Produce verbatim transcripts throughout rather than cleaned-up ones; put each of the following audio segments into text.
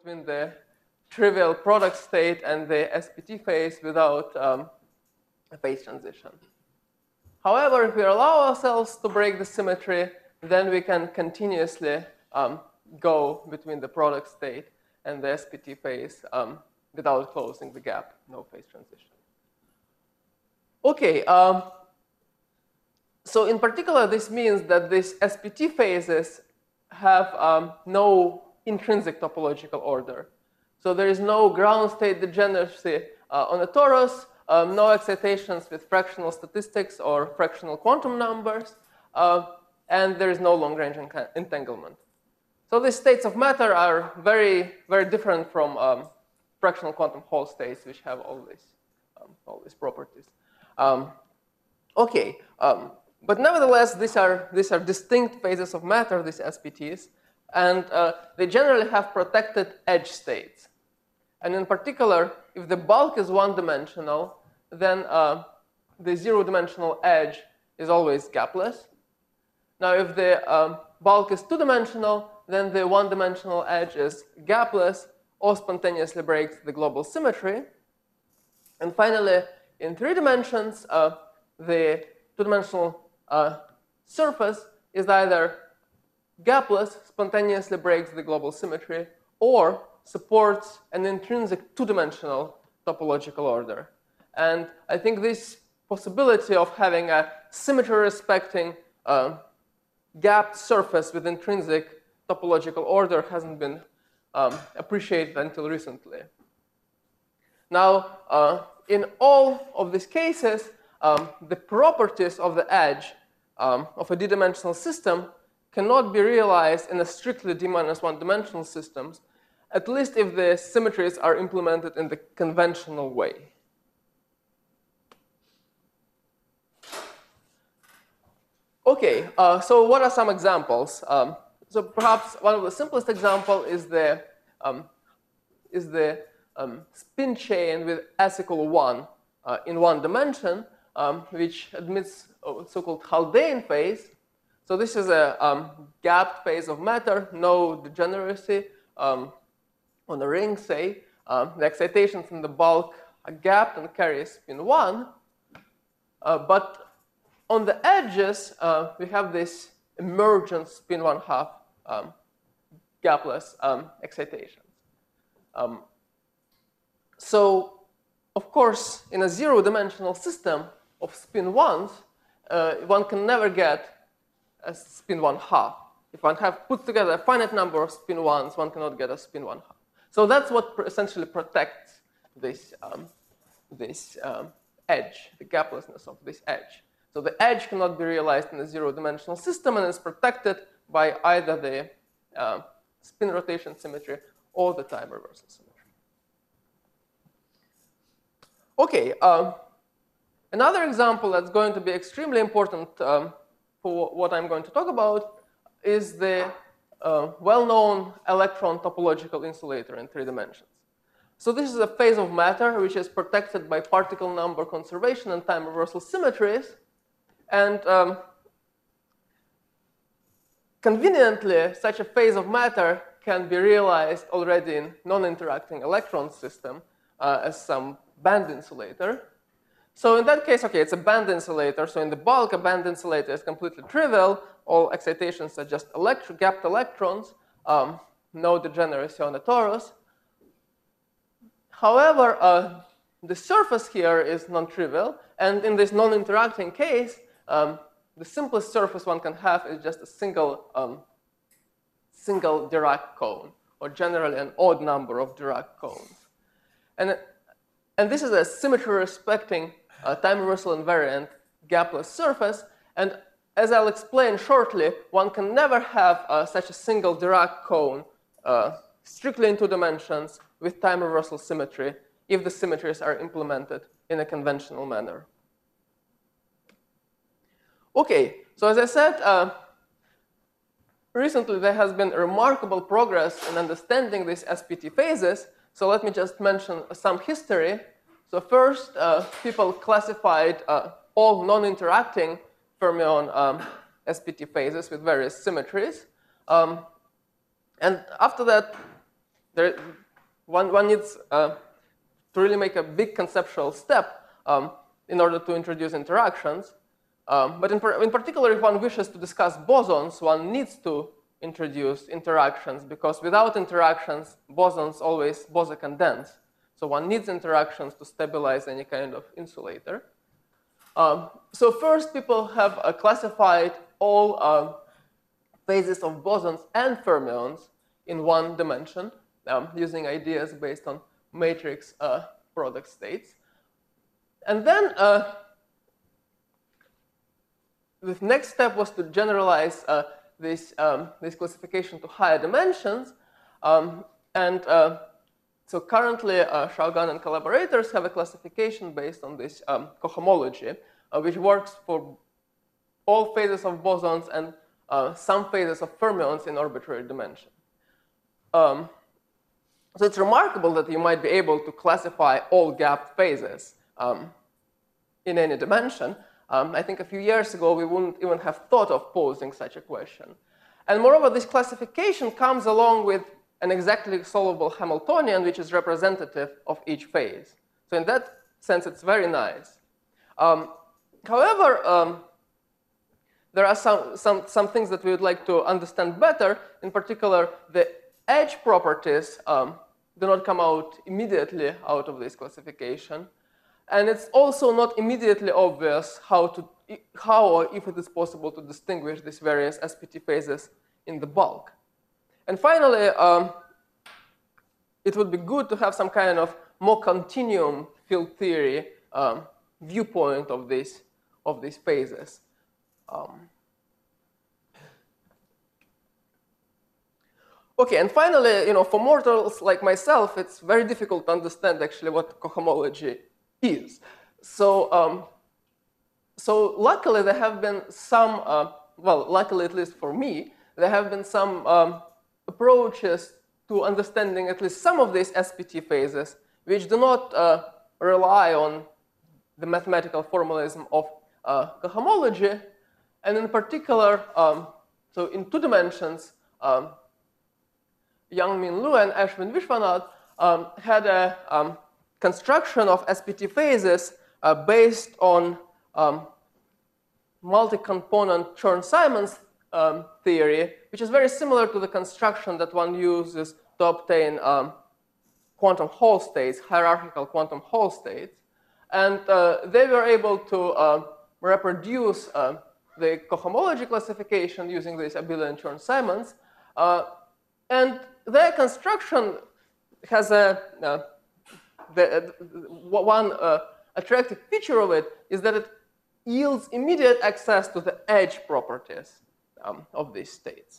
between the trivial product state and the S P T phase without um, a phase transition. However, if we allow ourselves to break the symmetry, then we can continuously um, go between the product state and the S P T phase um, without closing the gap, no phase transition. Okay, um, so in particular, this means that these S P T phases have um, no intrinsic topological order. So there is no ground state degeneracy uh, on a torus, um, no excitations with fractional statistics or fractional quantum numbers, uh, and there is no long-range entanglement. So these states of matter are very, very different from um, fractional quantum Hall states, which have all these, um, all these properties. Um, okay, um, but nevertheless, these are, these are distinct phases of matter, these S P Ts, and uh, they generally have protected edge states. And in particular, if the bulk is one-dimensional, then uh, the zero-dimensional edge is always gapless. Now, if the um, bulk is two-dimensional, then the one-dimensional edge is gapless or spontaneously breaks the global symmetry. And finally, in three dimensions, uh, the two-dimensional uh, surface is either gapless, spontaneously breaks the global symmetry, or supports an intrinsic two-dimensional topological order. And I think this possibility of having a symmetry-respecting uh, gapped surface with intrinsic topological order hasn't been um, appreciated until recently. Now, uh, in all of these cases, um, the properties of the edge um, of a d-dimensional system cannot be realized in a strictly d minus one dimensional systems, at least if the symmetries are implemented in the conventional way. Okay, uh, so what are some examples? Um, so perhaps one of the simplest example is the um, is the um, spin chain with s equal one uh, in one dimension, um, which admits a so-called Haldane phase. So this is a um, gapped phase of matter, no degeneracy um, on the ring, say. Um, the excitations in the bulk are gapped and carry spin one. Uh, but on the edges, uh, we have this emergent spin one half um, gapless um, excitations. Um, so, of course, in a zero-dimensional system of spin ones, uh, one can never get a spin one half. If one have put together a finite number of spin ones, one cannot get a spin one half. So that's what essentially protects this, um, this um, edge, the gaplessness of this edge. So the edge cannot be realized in a zero-dimensional system and is protected by either the uh, spin rotation symmetry or the time reversal symmetry. Okay, um, another example that's going to be extremely important um, for what I'm going to talk about is the uh, well-known electron topological insulator in three dimensions. So this is a phase of matter which is protected by particle number conservation and time reversal symmetries. And um, conveniently, such a phase of matter can be realized already in non-interacting electron system uh, as some band insulator. So in that case, okay, it's a band insulator. So in the bulk, a band insulator is completely trivial. All excitations are just electro gapped electrons, um, no degeneracy on the torus. However, uh, the surface here is non-trivial. And in this non-interacting case, um, the simplest surface one can have is just a single, um, single Dirac cone, or generally an odd number of Dirac cones. And, and this is a symmetry-respecting uh, time reversal invariant gapless surface. And as I'll explain shortly, one can never have uh, such a single Dirac cone uh, strictly in two dimensions with time reversal symmetry if the symmetries are implemented in a conventional manner. Okay, so as I said, uh, recently there has been remarkable progress in understanding these S P T phases. So let me just mention some history. So first, uh, people classified uh, all non-interacting fermion um, S P T phases with various symmetries. Um, and after that, there, one, one needs uh, to really make a big conceptual step um, in order to introduce interactions. Um, but in, in particular, if one wishes to discuss bosons, one needs to introduce interactions, because without interactions, bosons always Bose-condense. So one needs interactions to stabilize any kind of insulator. Um, so first, people have uh, classified all uh, phases of bosons and fermions in one dimension, um, using ideas based on matrix uh, product states. And then uh, the next step was to generalize uh, this, um, this classification to higher dimensions. Um, and uh, so currently, uh, Xiaogan and collaborators have a classification based on this um, cohomology, uh, which works for all phases of bosons and uh, some phases of fermions in arbitrary dimension. Um, so it's remarkable that you might be able to classify all gapped phases um, in any dimension. Um, I think a few years ago, we wouldn't even have thought of posing such a question. And moreover, this classification comes along with an exactly solvable Hamiltonian, which is representative of each phase. So in that sense, it's very nice. Um, however, um, there are some, some, some things that we would like to understand better. In particular, the edge properties um, do not come out immediately out of this classification. And it's also not immediately obvious how, to, how or if it is possible to distinguish these various S P T phases in the bulk. And finally, um, it would be good to have some kind of more continuum field theory um, viewpoint of these, of these phases. Um, okay, and finally, you know, for mortals like myself, it's very difficult to understand actually what cohomology is. So, um, so luckily there have been some, uh, well, luckily at least for me, there have been some um, approaches to understanding at least some of these S P T phases, which do not uh, rely on the mathematical formalism of uh, cohomology. And in particular, um, so in two dimensions, um, Yang-Min Liu and Ashwin Vishwanath um, had a um, construction of S P T phases uh, based on um, multi-component Chern-Simons um, theory, which is very similar to the construction that one uses to obtain um, quantum Hall states, hierarchical quantum Hall states. And uh, they were able to uh, reproduce uh, the cohomology classification using this abelian Chern-Simons. Uh, and their construction has a uh, The, uh, one uh, attractive feature of it is that it yields immediate access to the edge properties um, of these states.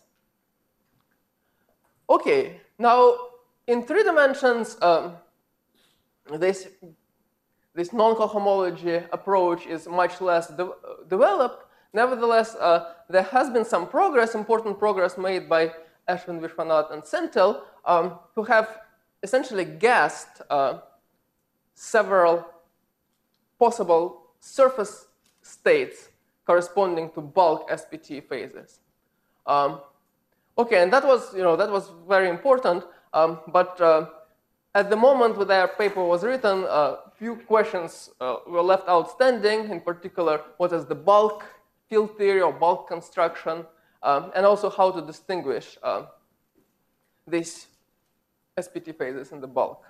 Okay, now in three dimensions, um, this, this non-cohomology approach is much less de developed. Nevertheless, uh, there has been some progress, important progress made by Ashwin Vishwanath and Senthil, um, who have essentially guessed uh, several possible surface states corresponding to bulk S P T phases. Um, okay, and that was, you know, that was very important. Um, but uh, at the moment when their paper was written, a uh, few questions uh, were left outstanding. In particular, what is the bulk field theory or bulk construction, um, and also how to distinguish uh, these S P T phases in the bulk.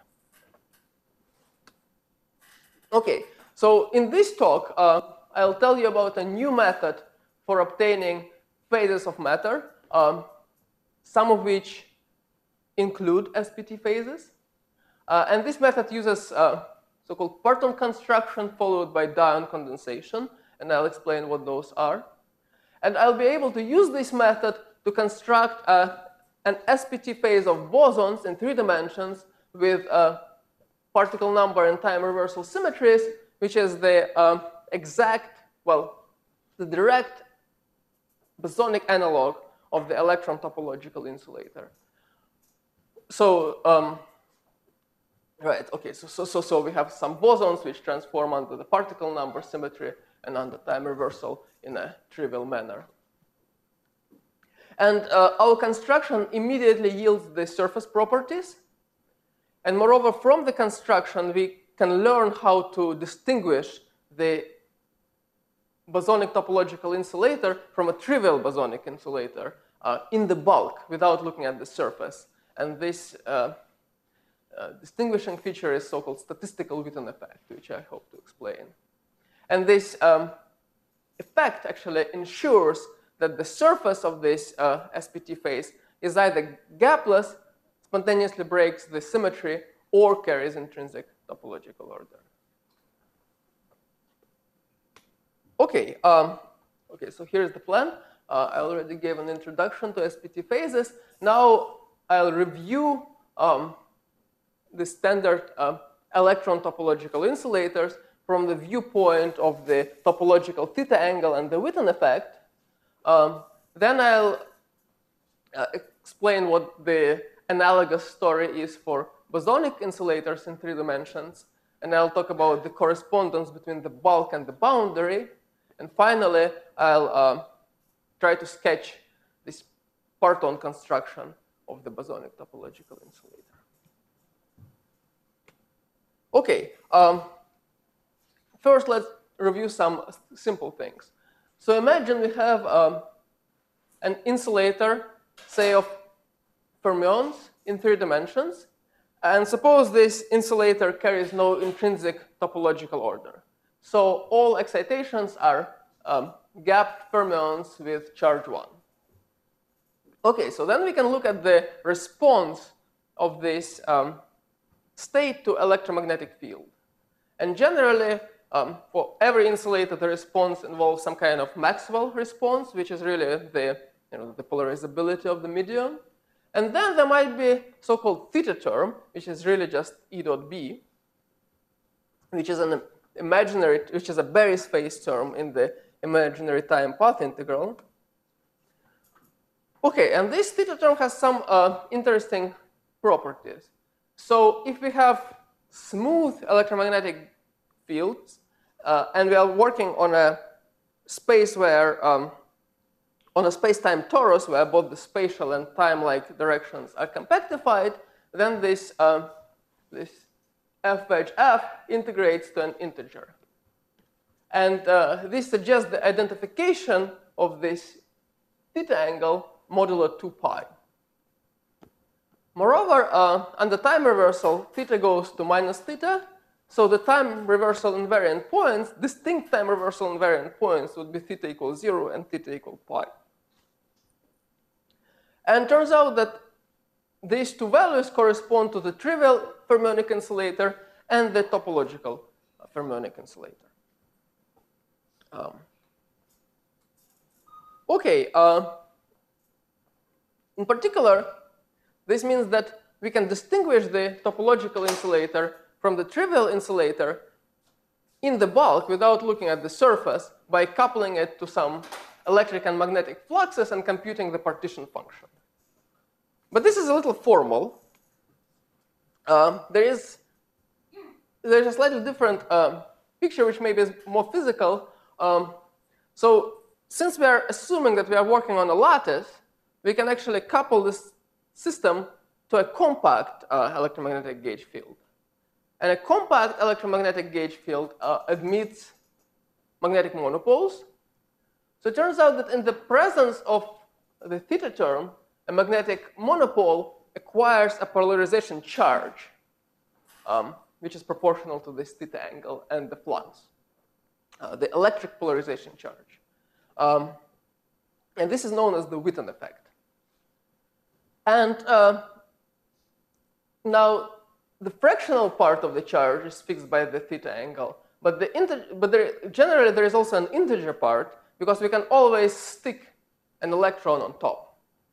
Okay, so in this talk, uh, I'll tell you about a new method for obtaining phases of matter, um, some of which include S P T phases. Uh, and this method uses uh, so-called Parton construction followed by Dion condensation, and I'll explain what those are. And I'll be able to use this method to construct uh, an S P T phase of bosons in three dimensions with uh, particle number and time reversal symmetries, which is the um, exact, well, the direct bosonic analog of the electron topological insulator. So, um, right, okay, so, so, so, so we have some bosons which transform under the particle number symmetry and under time reversal in a trivial manner. And uh, our construction immediately yields the surface properties And moreover, from the construction, we can learn how to distinguish the bosonic topological insulator from a trivial bosonic insulator uh, in the bulk without looking at the surface. And this uh, uh, distinguishing feature is so-called statistical Witten effect, which I hope to explain. And this um, effect actually ensures that the surface of this uh, S P T phase is either gapless, spontaneously breaks the symmetry, or carries intrinsic topological order. Okay, um, okay, so here's the plan. Uh, I already gave an introduction to S P T phases. Now I'll review um, the standard uh, electron topological insulators from the viewpoint of the topological theta angle and the Witten effect. Um, then I'll uh, explain what the analogous story is for bosonic insulators in three dimensions. And I'll talk about the correspondence between the bulk and the boundary. And finally, I'll uh, try to sketch this parton construction of the bosonic topological insulator. Okay, um, first let's review some simple things. So imagine we have um, an insulator, say of fermions in three dimensions. And suppose this insulator carries no intrinsic topological order. So all excitations are um, gapped fermions with charge one. Okay, so then we can look at the response of this um, state to electromagnetic field. And generally, um, for every insulator, the response involves some kind of Maxwell response, which is really the, you know, the polarizability of the medium. And then there might be so-called theta term, which is really just E dot B, which is an imaginary, which is a Berry's phase term in the imaginary time path integral. Okay, and this theta term has some uh, interesting properties. So if we have smooth electromagnetic fields, uh, and we are working on a space where um, on a space-time torus where both the spatial and time-like directions are compactified, then this, um, this f wedge f integrates to an integer. And uh, this suggests the identification of this theta angle modulo two pi. Moreover, uh, under time reversal, theta goes to minus theta. So the time reversal invariant points, distinct time reversal invariant points would be theta equals zero and theta equal pi. And it turns out that these two values correspond to the trivial fermionic insulator and the topological fermionic insulator. Um, okay, uh, in particular, this means that we can distinguish the topological insulator from the trivial insulator in the bulk without looking at the surface by coupling it to some electric and magnetic fluxes and computing the partition function. But this is a little formal. Uh, there is there's a slightly different uh, picture, which maybe is more physical. Um, so since we are assuming that we are working on a lattice, we can actually couple this system to a compact uh, electromagnetic gauge field. And a compact electromagnetic gauge field uh, admits magnetic monopoles. So it turns out that in the presence of the theta term, a magnetic monopole acquires a polarization charge, um, which is proportional to this theta angle and the flux, uh, the electric polarization charge. Um, and this is known as the Witten effect. And uh, now, the fractional part of the charge is fixed by the theta angle. But, the inter but there, generally, there is also an integer part, because we can always stick an electron on top.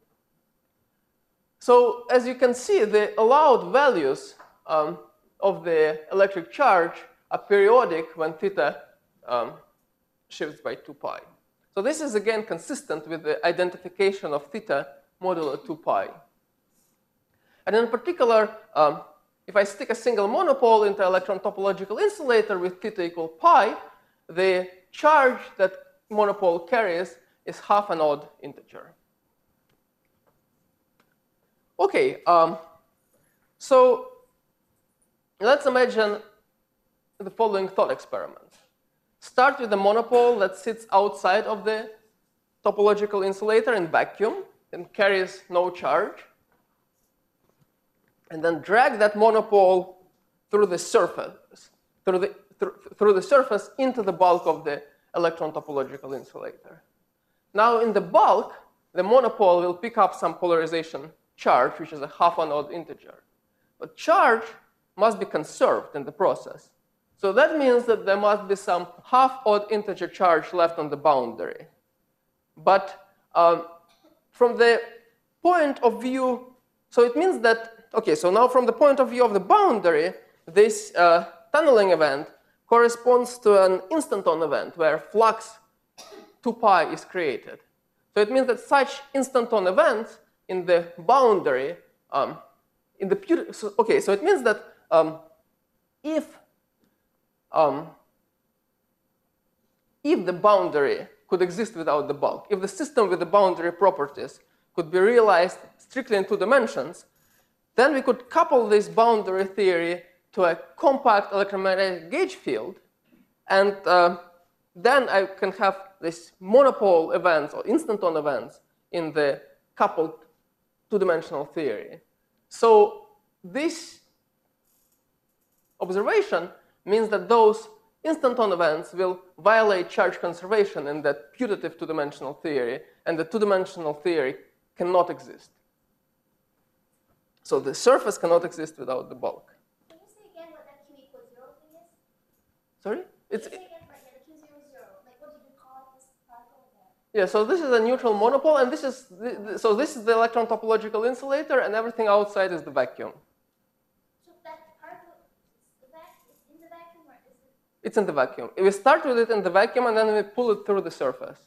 So as you can see, the allowed values um, of the electric charge are periodic when theta um, shifts by two pi. So this is, again, consistent with the identification of theta modulo two pi. And in particular, um, if I stick a single monopole into electron topological insulator with theta equal pi, the charge that monopole carries is half an odd integer. Okay, um, so let's imagine the following thought experiment. Start with a monopole that sits outside of the topological insulator in vacuum and carries no charge. And then drag that monopole through the surface, through the, through, through the surface into the bulk of the electron topological insulator. Now in the bulk, the monopole will pick up some polarization charge, which is a half an odd integer. But charge must be conserved in the process. So that means that there must be some half odd integer charge left on the boundary. But um, from the point of view, so it means that, okay, so now from the point of view of the boundary, this uh, tunneling event corresponds to an instanton event where flux two pi is created. So it means that such instanton events in the boundary, um, in the so, okay, so it means that um, if um, if the boundary could exist without the bulk, if the system with the boundary properties could be realized strictly in two dimensions, then we could couple this boundary theory to a compact electromagnetic gauge field, and uh, then I can have this monopole events or instanton events in the coupled two-dimensional theory. So this observation means that those instanton events will violate charge conservation in that putative two-dimensional theory, and the two-dimensional theory cannot exist. So the surface cannot exist without the bulk. Can you say again what that Q equals zero thing is? Sorry? It's, Can you say again what the Q zero zero? Like what did you call this particle there? yeah, so this is a neutral monopole, and this is the, the, so this is the electron topological insulator, and everything outside is the vacuum. So that particle is the vac is in the vacuum or is it? It's in the vacuum. We start with it in the vacuum, and then we pull it through the surface.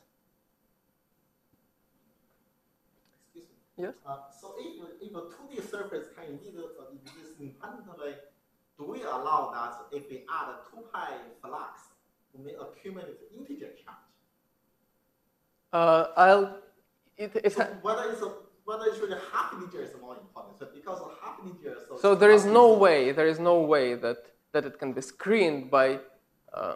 Excuse me. Yes? Uh, so if, if a two D surface can indeed uh, exist independently, do we allow that if we add a two pi flux, we may accumulate integer charge? Uh, I'll. It, it So whether it's a, whether it's really half integer is more important. So because of half integer, so, so there is no way. There is no way that that it can be screened by. Uh,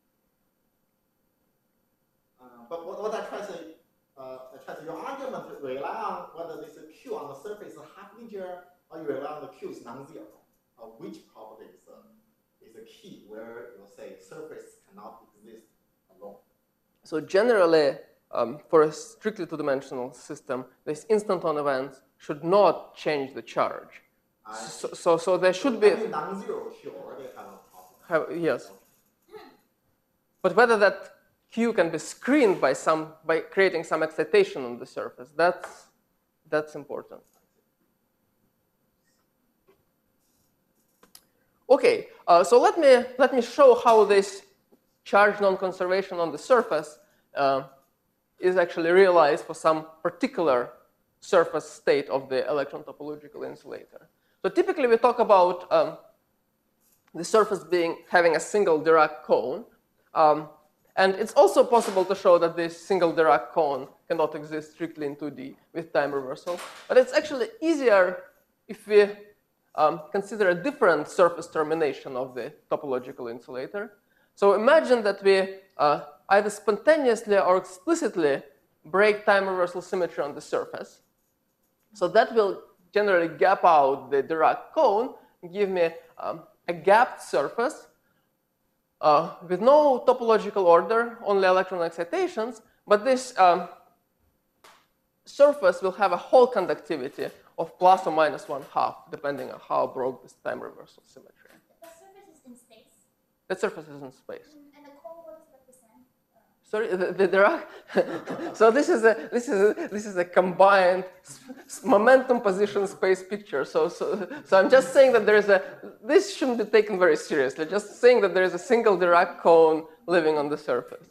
Uh, but what, what I try to say, uh, I try to your argument rely on whether this Q on the surface is half integer or you rely on the Q is non-zero. Uh, which property is, uh, is a key where you say surface cannot exist alone? so generally, um, for a strictly two-dimensional system, these instanton events should not change the charge. I So, so, so there should be. Any non-zero Q already have a problem. Have, yes. But whether that Q can be screened by some by creating some excitation on the surface, that's that's important. Okay, uh, so let me let me show how this charge non-conservation on the surface uh, is actually realized for some particular surface state of the electron topological insulator. So typically we talk about um, the surface being having a single Dirac cone. Um, and it's also possible to show that this single Dirac cone cannot exist strictly in two D with time reversal. But it's actually easier if we um, consider a different surface termination of the topological insulator. So imagine that we uh, either spontaneously or explicitly break time reversal symmetry on the surface. So that will generally gap out the Dirac cone and give me um, a gapped surface uh, with no topological order, only electron excitations. But this um, surface will have a Hall conductivity of plus or minus one half, depending on how broke this time reversal symmetry. The surface is in space. That surface is in space. And the cone, what does it represent? Uh, Sorry, the, the Dirac. So this is a this is a, this is a combined momentum position space picture. So so so I'm just saying that there is a this shouldn't be taken very seriously. Just saying that there is a single Dirac cone living on the surface.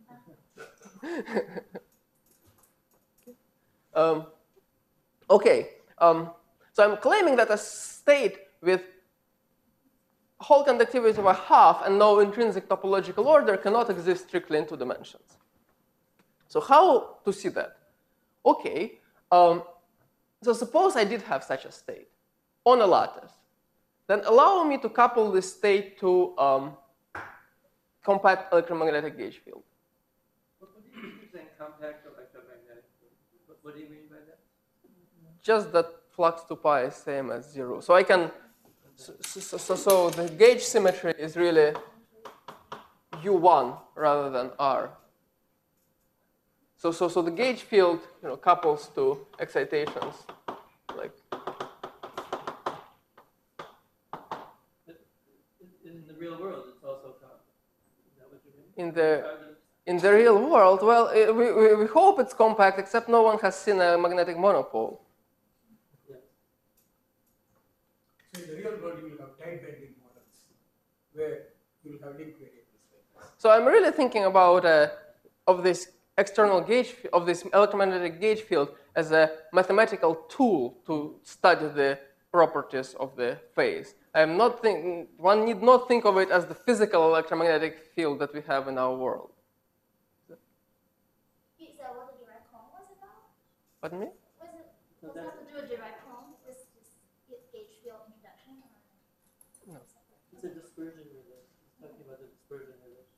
um, okay. Um, so I'm claiming that a state with Hall conductivity of a half and no intrinsic topological order cannot exist strictly in two dimensions. So how to see that? Okay, um, so suppose I did have such a state on a lattice. then allow me to couple this state to um, compact electromagnetic gauge field. What, what do you keep saying compact electromagnetic field? What, what do you mean by that? Just that flux to pi is same as zero. So I can, so, so, so, so the gauge symmetry is really U one rather than R. So, so, so the gauge field, you know, couples to excitations, like. In the real world, it's also compact. Is that what you mean? In the in the real world, well, it, we, we we hope it's compact, except no one has seen a magnetic monopole. Yes. So in the real world, you will have tight bending models where you will have link variables like this. So I'm really thinking about uh, of this external gauge of this electromagnetic gauge field as a mathematical tool to study the properties of the phase. I am not thinking, one need not think of it as the physical electromagnetic field that we have in our world. Is that what the Dirac comb was about? Pardon me? Was it, was it have to do with Dirac comb? This, this gauge field introduction? Or? No. It's a dispersion relation. It's talking about the dispersion relation.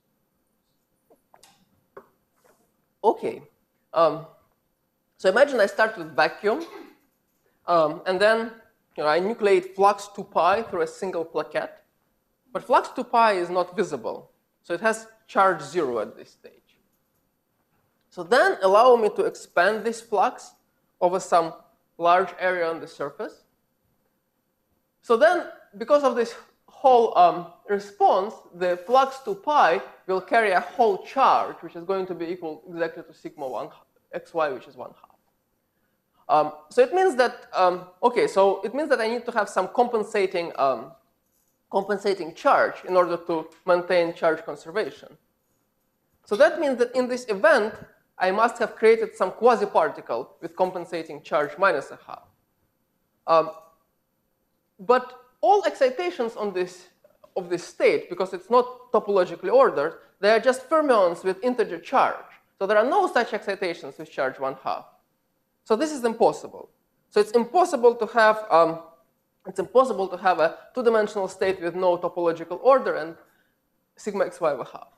Okay. Um, so imagine I start with vacuum, um, and then you know, I nucleate flux two pi through a single plaquette. But flux two pi is not visible, so it has charge zero at this stage. So then allow me to expand this flux over some large area on the surface. So then, because of this whole um, response, the flux two pi will carry a whole charge, which is going to be equal exactly to sigma one xy, which is one half. Um, so it means that, um, okay, so it means that I need to have some compensating, um, compensating charge in order to maintain charge conservation. So that means that in this event, I must have created some quasi-particle with compensating charge minus a half. Um, but all excitations on this, of this state, because it's not topologically ordered, they are just fermions with integer charge. So there are no such excitations with charge one half. So this is impossible. So it's impossible to have um, it's impossible to have a two-dimensional state with no topological order and sigma xy over half.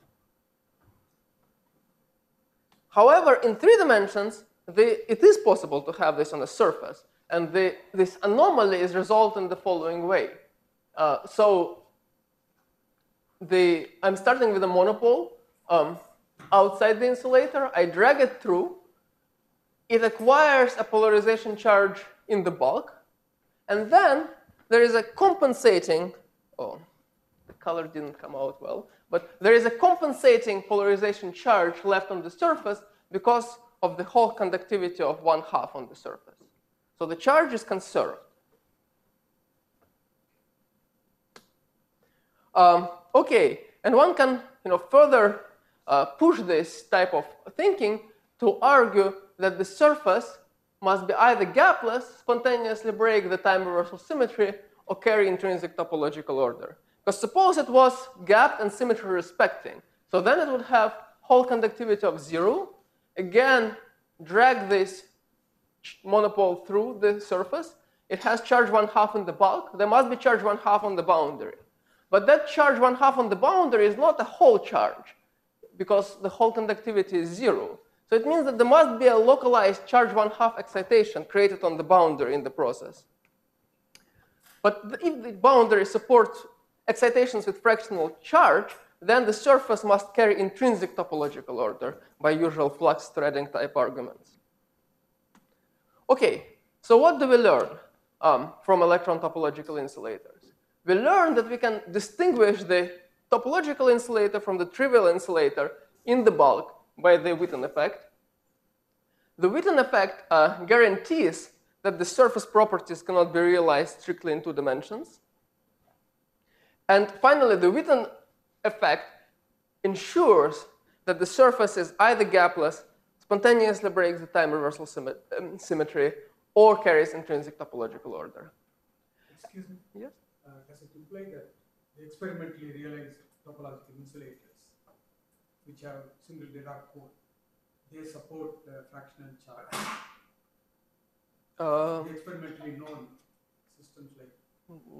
However, in three dimensions, the, it is possible to have this on the surface, and the, this anomaly is resolved in the following way. Uh, so the, I'm starting with a monopole um, outside the insulator. I drag it through. It acquires a polarization charge in the bulk. And then there is a compensating, oh, the color didn't come out well, but there is a compensating polarization charge left on the surface because of the Hall conductivity of one half on the surface. So the charge is conserved. Um, okay, and one can you know, further uh, push this type of thinking to argue that the surface must be either gapless, spontaneously break the time reversal symmetry, or carry intrinsic topological order. Because suppose it was gapped and symmetry respecting. So then it would have Hall conductivity of zero. Again, drag this monopole through the surface. It has charge one half in the bulk. There must be charge one half on the boundary. But that charge one half on the boundary is not a whole charge, because the Hall conductivity is zero. So it means that there must be a localized charge one half excitation created on the boundary in the process. But if the boundary supports excitations with fractional charge, then the surface must carry intrinsic topological order by usual flux threading type arguments. Okay, so what do we learn um, from electron topological insulators? We learn that we can distinguish the topological insulator from the trivial insulator in the bulk by the Witten effect. The Witten effect uh, guarantees that the surface properties cannot be realized strictly in two dimensions. And finally, the Witten effect ensures that the surface is either gapless, spontaneously breaks the time reversal symmet um, symmetry, or carries intrinsic topological order. Excuse me? Yes? Uh, does it imply that the experimentally realized topological insulators, which have single Dirac code, they support uh, fractional charge? Um, the experimentally known systems like no.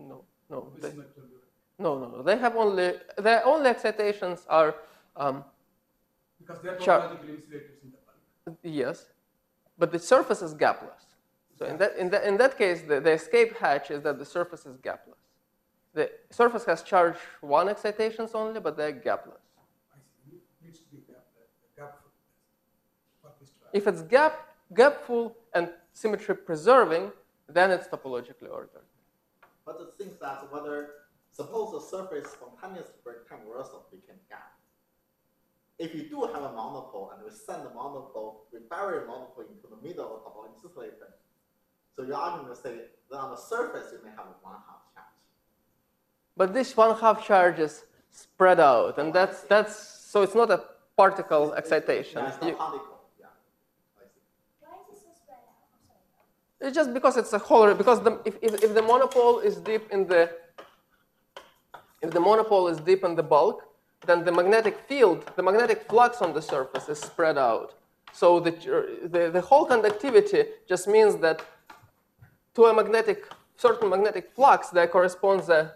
no, they, Visible to you. no, no, no. They have only their only excitations are um, Because they are Char- topological insulators in the bulk. yes, but the surface is gapless. So in that in that in that case, the, the escape hatch is that the surface is gapless. The surface has charge one excitations only, but they're gapless. I see. It needs to be gap, uh, gapful. For this to happen. If it's gap gapful and symmetry preserving, then it's topologically ordered. But the thing is that whether, suppose the surface spontaneously break time reversal became gap. If you do have a monopole and we send the monopole, we bury a monopole into the middle of the topological insulator, so your argument say that on the surface you may have a one half charge. But this one half charge is spread out, and that's that's so it's not a particle excitation. Yeah, it's not You- particle. Yeah, I see. Why is it so spread out? I'm sorry. It's just because it's a whole, because the, if, if, if the monopole is deep in the, if the monopole is deep in the bulk, then the magnetic field, the magnetic flux on the surface is spread out. So the, the, the whole conductivity just means that to a magnetic, certain magnetic flux, there corresponds a,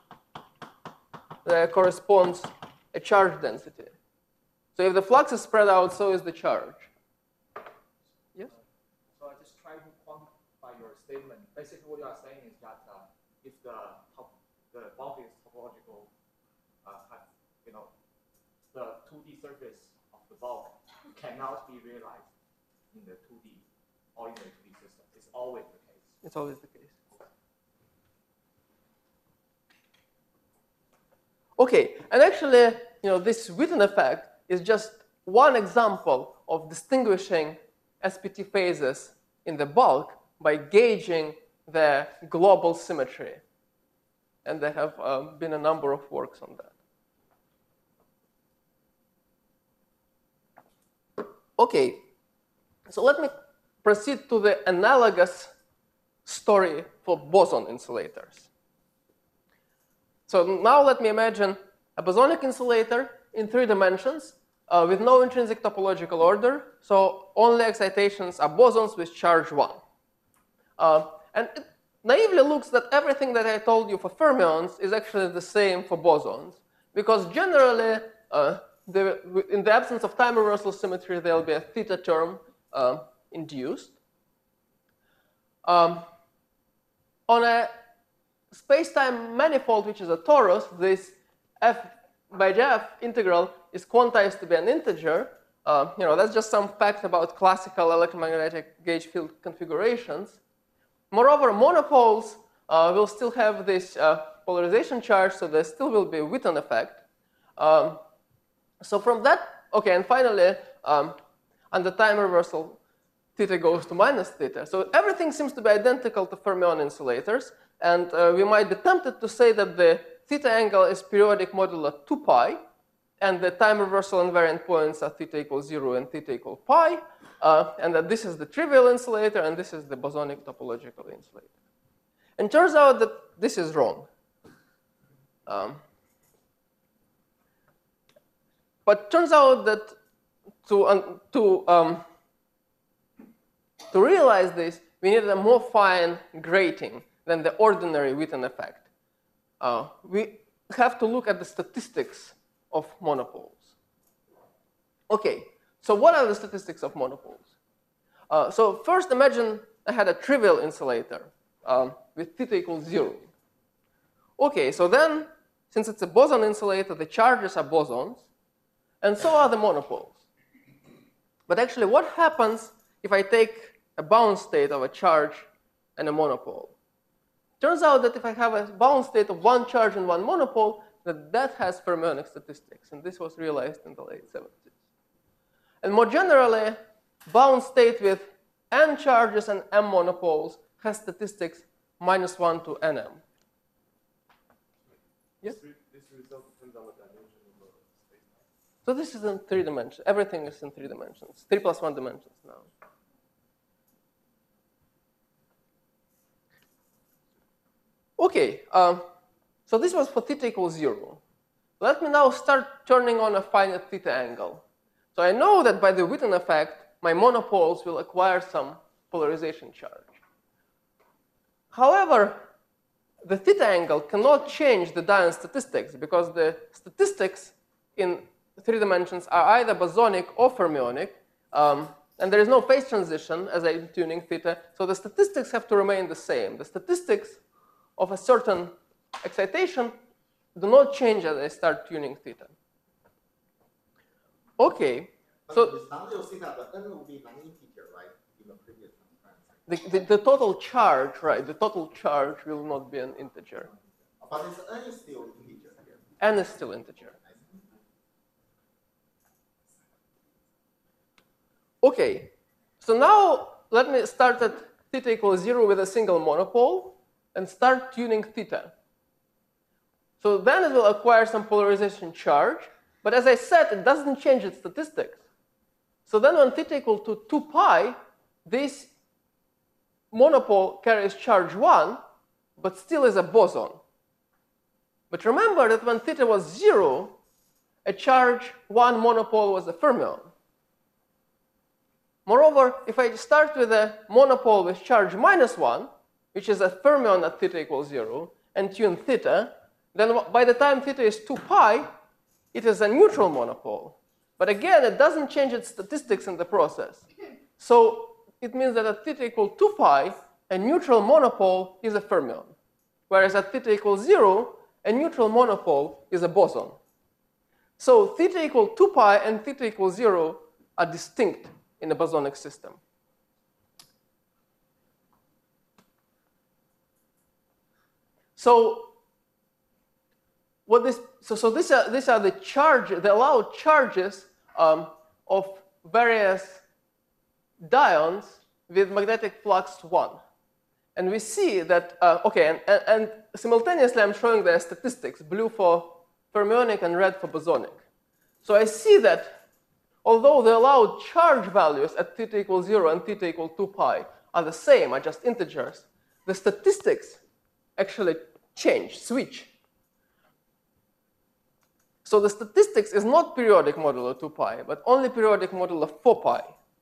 there corresponds a charge density. So if the flux is spread out, so is the charge. Yes? So I just try to quantify your statement. Basically, what you are saying is that uh, if the top, the bulk is topological, uh, have, you know, the two D surface of the bulk cannot be realized in the two D or in the two D system. It's always the case. It's always the case. Okay, and actually, you know, this Witten effect is just one example of distinguishing S P T phases in the bulk by gauging their global symmetry. And there have um, been a number of works on that. Okay, so let me proceed to the analogous story for boson insulators. So now let me imagine a bosonic insulator in three dimensions uh, with no intrinsic topological order. So only excitations are bosons with charge one. Uh, and it naively looks that everything that I told you for fermions is actually the same for bosons, because generally, uh, the, in the absence of time reversal symmetry, there will be a theta term uh, induced. Um, on a space-time manifold, which is a torus, this f by f integral is quantized to be an integer. Uh, you know, that's just some fact about classical electromagnetic gauge field configurations. Moreover, monopoles uh, will still have this uh, polarization charge, so there still will be a Witten effect. Um, so from that, okay, and finally, um, under time reversal, theta goes to minus theta. So everything seems to be identical to fermion insulators, and uh, we might be tempted to say that the theta angle is periodic modulo two pi, and the time reversal invariant points are theta equals zero and theta equal pi, uh, and that this is the trivial insulator and this is the bosonic topological insulator. And turns out that this is wrong. Um, but turns out that to, um, to, um, to realize this, we need a more fine grating than the ordinary Witten effect. Uh, we have to look at the statistics of monopoles. Okay, so what are the statistics of monopoles? Uh, so first, imagine I had a trivial insulator um, with theta equals zero. Okay, so then, since it's a boson insulator, the charges are bosons, and so are the monopoles. But actually, what happens if I take a bound state of a charge and a monopole? Turns out that if I have a bound state of one charge and one monopole, that that has fermionic statistics, and this was realized in the late seventies. And more generally, bound state with n charges and m monopoles has statistics minus one to nm. Yes? This result depends on the dimension of the space-time. So this is in three dimensions. Everything is in three dimensions, three plus one dimensions now. Okay, um, so this was for theta equals zero. Let me now start turning on a finite theta angle. So I know that by the Witten effect, my monopoles will acquire some polarization charge. However, the theta angle cannot change the Dion statistics because the statistics in three dimensions are either bosonic or fermionic, um, and there is no phase transition as I'm tuning theta, so the statistics have to remain the same. The statistics of a certain excitation do not change as I start tuning theta. Okay, But so with non-zero theta, the n will be non-integer, right? In the previous transparency. the, the, the total charge, right, the total charge will not be an integer. But this n is still integer here. N is still integer. Okay, so now let me start at theta equals zero with a single monopole and start tuning theta. So then it will acquire some polarization charge, but as I said, it doesn't change its statistics. So then when theta equal to two pi, this monopole carries charge one, but still is a boson. But remember that when theta was zero, a charge one monopole was a fermion. Moreover, if I start with a monopole with charge minus one, which is a fermion at theta equals zero, and tune theta, then by the time theta is two pi, it is a neutral monopole. But again, it doesn't change its statistics in the process. So it means that at theta equals two pi, a neutral monopole is a fermion. Whereas at theta equals zero, a neutral monopole is a boson. So theta equals two pi and theta equals zero are distinct in a bosonic system. So what this so so these are these are the charge the allowed charges um, of various dions with magnetic flux one, and we see that uh, okay and, and and simultaneously I'm showing the statistics, blue for fermionic and red for bosonic. So I see that although the allowed charge values at theta equals zero and theta equals two pi are the same, are just integers, the statistics actually change, switch. So the statistics is not periodic modulo two pi, but only periodic modulo four pi.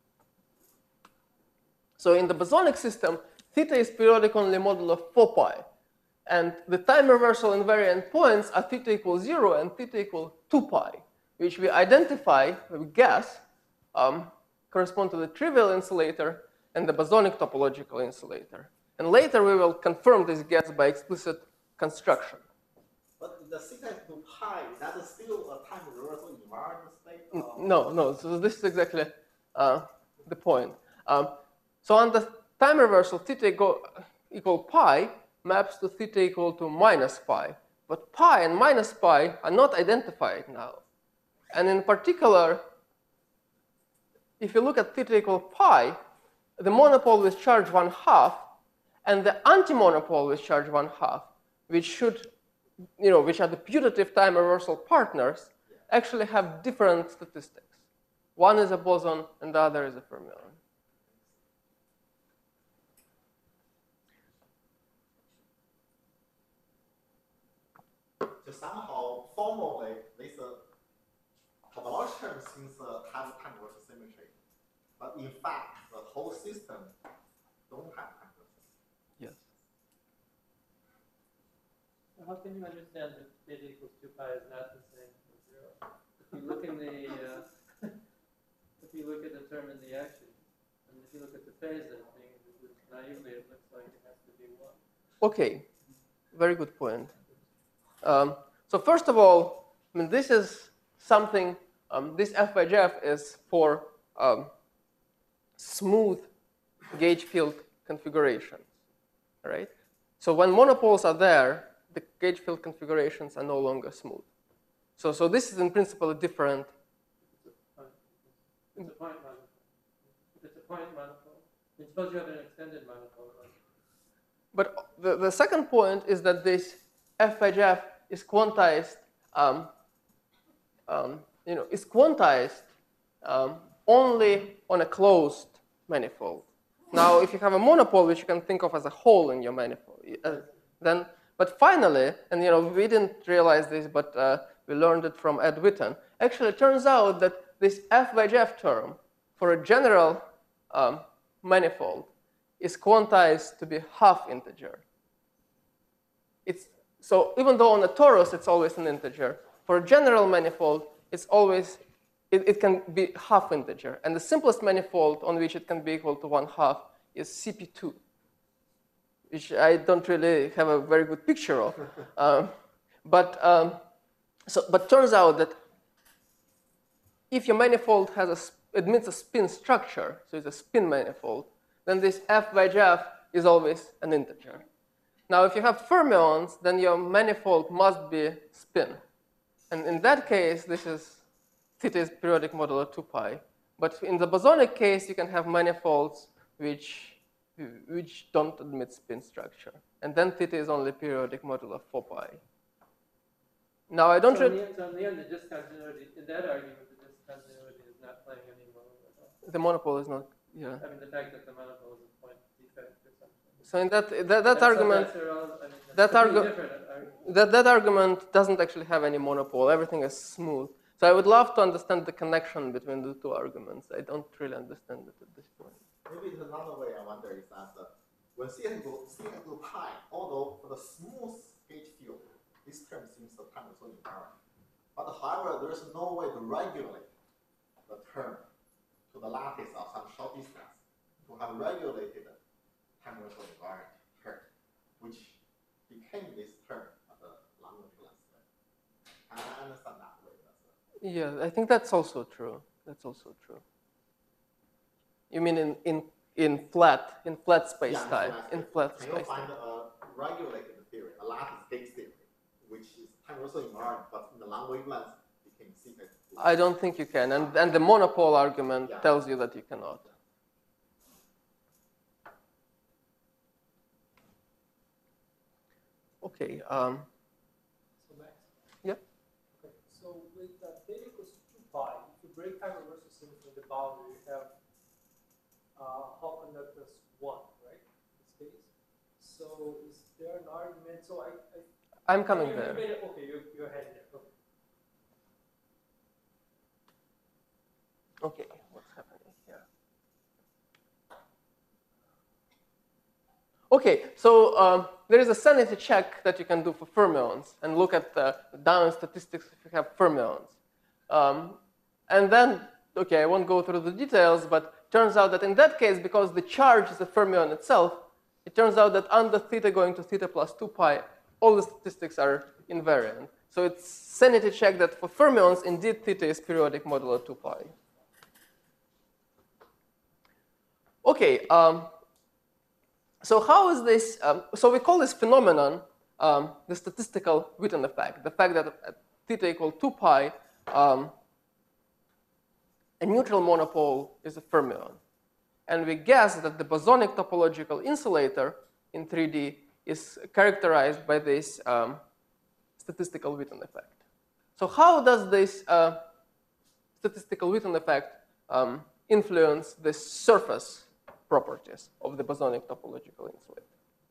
So in the bosonic system, theta is periodic only modulo four pi. And the time reversal invariant points are theta equals zero and theta equals two pi, which we identify, we guess, um, correspond to the trivial insulator and the bosonic topological insulator. And later we will confirm this guess by explicit construction. But the theta to pi, that is still a time reversal invariant state? Or? No, no, so this is exactly uh, the point. Um, so on the time reversal, theta equal, equal pi maps to theta equal to minus pi. But pi and minus pi are not identified now. And in particular, if you look at theta equal pi, the monopole with charge one half and the anti-monopole with charge one half, which should, you know, which are the putative time reversal partners, actually have different statistics. One is a boson and the other is a fermion. So somehow, formally, this uh, topological term seems uh, have time reversal symmetry. But in fact, the whole system don't have time reversal. Yes. How can you understand that theta equals two pi is not the same as zero? If you look in the, uh, if you look at the term in the action, and if you look at the phase as being reduced naively, it looks like it has to be one. Okay, very good point. Um, so first of all, I mean, this is something, um, this F by G F is for um, smooth gauge field configurations, right? So when monopoles are there, the gauge field configurations are no longer smooth. So, so this is in principle a different. It's a point monopole. It's a point monopole. And suppose you have an extended monopole, right? But the, the second point is that this F by G F is quantized, um, um, you know, is quantized um, only on a closed manifold. Now, if you have a monopole, which you can think of as a hole in your manifold, uh, then, but finally, and you know, we didn't realize this, but uh, we learned it from Ed Witten. Actually, it turns out that this F by G F term for a general um, manifold is quantized to be half integer. it's, so even though on a torus it's always an integer, for a general manifold, it's always, it, it can be half integer. And the simplest manifold on which it can be equal to one half is C P two, which I don't really have a very good picture of. um, but, um, so, but turns out that if your manifold has a, admits a spin structure, so it's a spin manifold, then this f wedge f is always an integer. Now, if you have fermions, then your manifold must be spin. And in that case, this is theta is periodic modulo two pi. But in the bosonic case, you can have manifolds which, which don't admit spin structure. And then theta is only periodic modulo four pi. Now, I don't So in, really... the, so in the end, the discontinuity, in that argument, the discontinuity is not playing any role at all. The monopole is not, yeah. I mean, the fact that the monopole is a point defect or something. So in that, that, that And argument... So that's irrelevant. I mean, that's That, completely argu different argument. that, that argument doesn't actually have any monopole. Everything is smooth. So I would love to understand the connection between the two arguments. I don't really understand it at this point. Maybe it's another way I wonder is that uh, when C equals C equals pi, although for the smooth gauge field, this term seems the time so invariant. But however, there is no way to regulate the term to the lattice of some short distance to have regulated time so invariant term, which became this term of the Langevin way. And I understand that way. That's Yeah, I think that's also true. That's also true. You mean in, in, in flat, in flat space yeah, time, in flat Can you space find time. a regulated theory, a lattice gauge theory, which is time also invariant, but in the long wavelength became secret? I don't think you can. And, and the monopole argument Yeah. tells you that you cannot. Okay. Um, So Max? Yeah. Okay, so with uh, theta equals two pi, if you break time reversal symmetry in the boundary, you have uh, Hall conductance one, right? In this case. So is there an argument? So I, I I'm coming you, there. You made it, okay, you're, you're heading there. Okay. Okay, what's happening here? Okay, so um, there is a sanity check that you can do for fermions and look at the down statistics if you have fermions. Um, and then, okay, I won't go through the details, but turns out that in that case, because the charge is a fermion itself, it turns out that under theta going to theta plus two pi, all the statistics are invariant. So it's sanity check that for fermions, indeed theta is periodic modulo two pi. Okay, um, so how is this, um, so we call this phenomenon um, the statistical Witten effect, the fact that at theta equal two pi, um, a neutral monopole is a fermion. And we guess that the bosonic topological insulator in three D is characterized by this um, statistical Witten effect. So how does this uh, statistical Witten effect um, influence the surface properties of the bosonic topological insulator?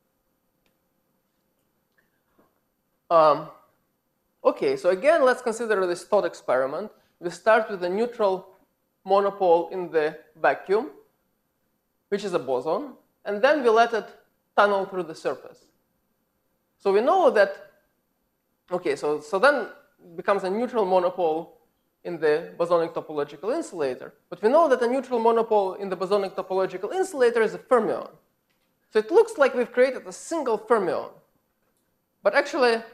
Um, okay, so again, let's consider this thought experiment. We start with a neutral monopole in the vacuum, which is a boson, and then we let it tunnel through the surface. So we know that, okay, so, so then it becomes a neutral monopole in the bosonic topological insulator. But we know that a neutral monopole in the bosonic topological insulator is a fermion. So it looks like we've created a single fermion. But actually,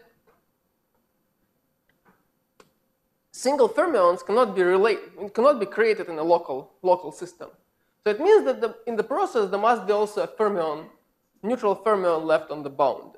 single fermions cannot be relate, cannot be created in a local, local system. So it means that the, in the process, there must be also a fermion, neutral fermion left on the boundary.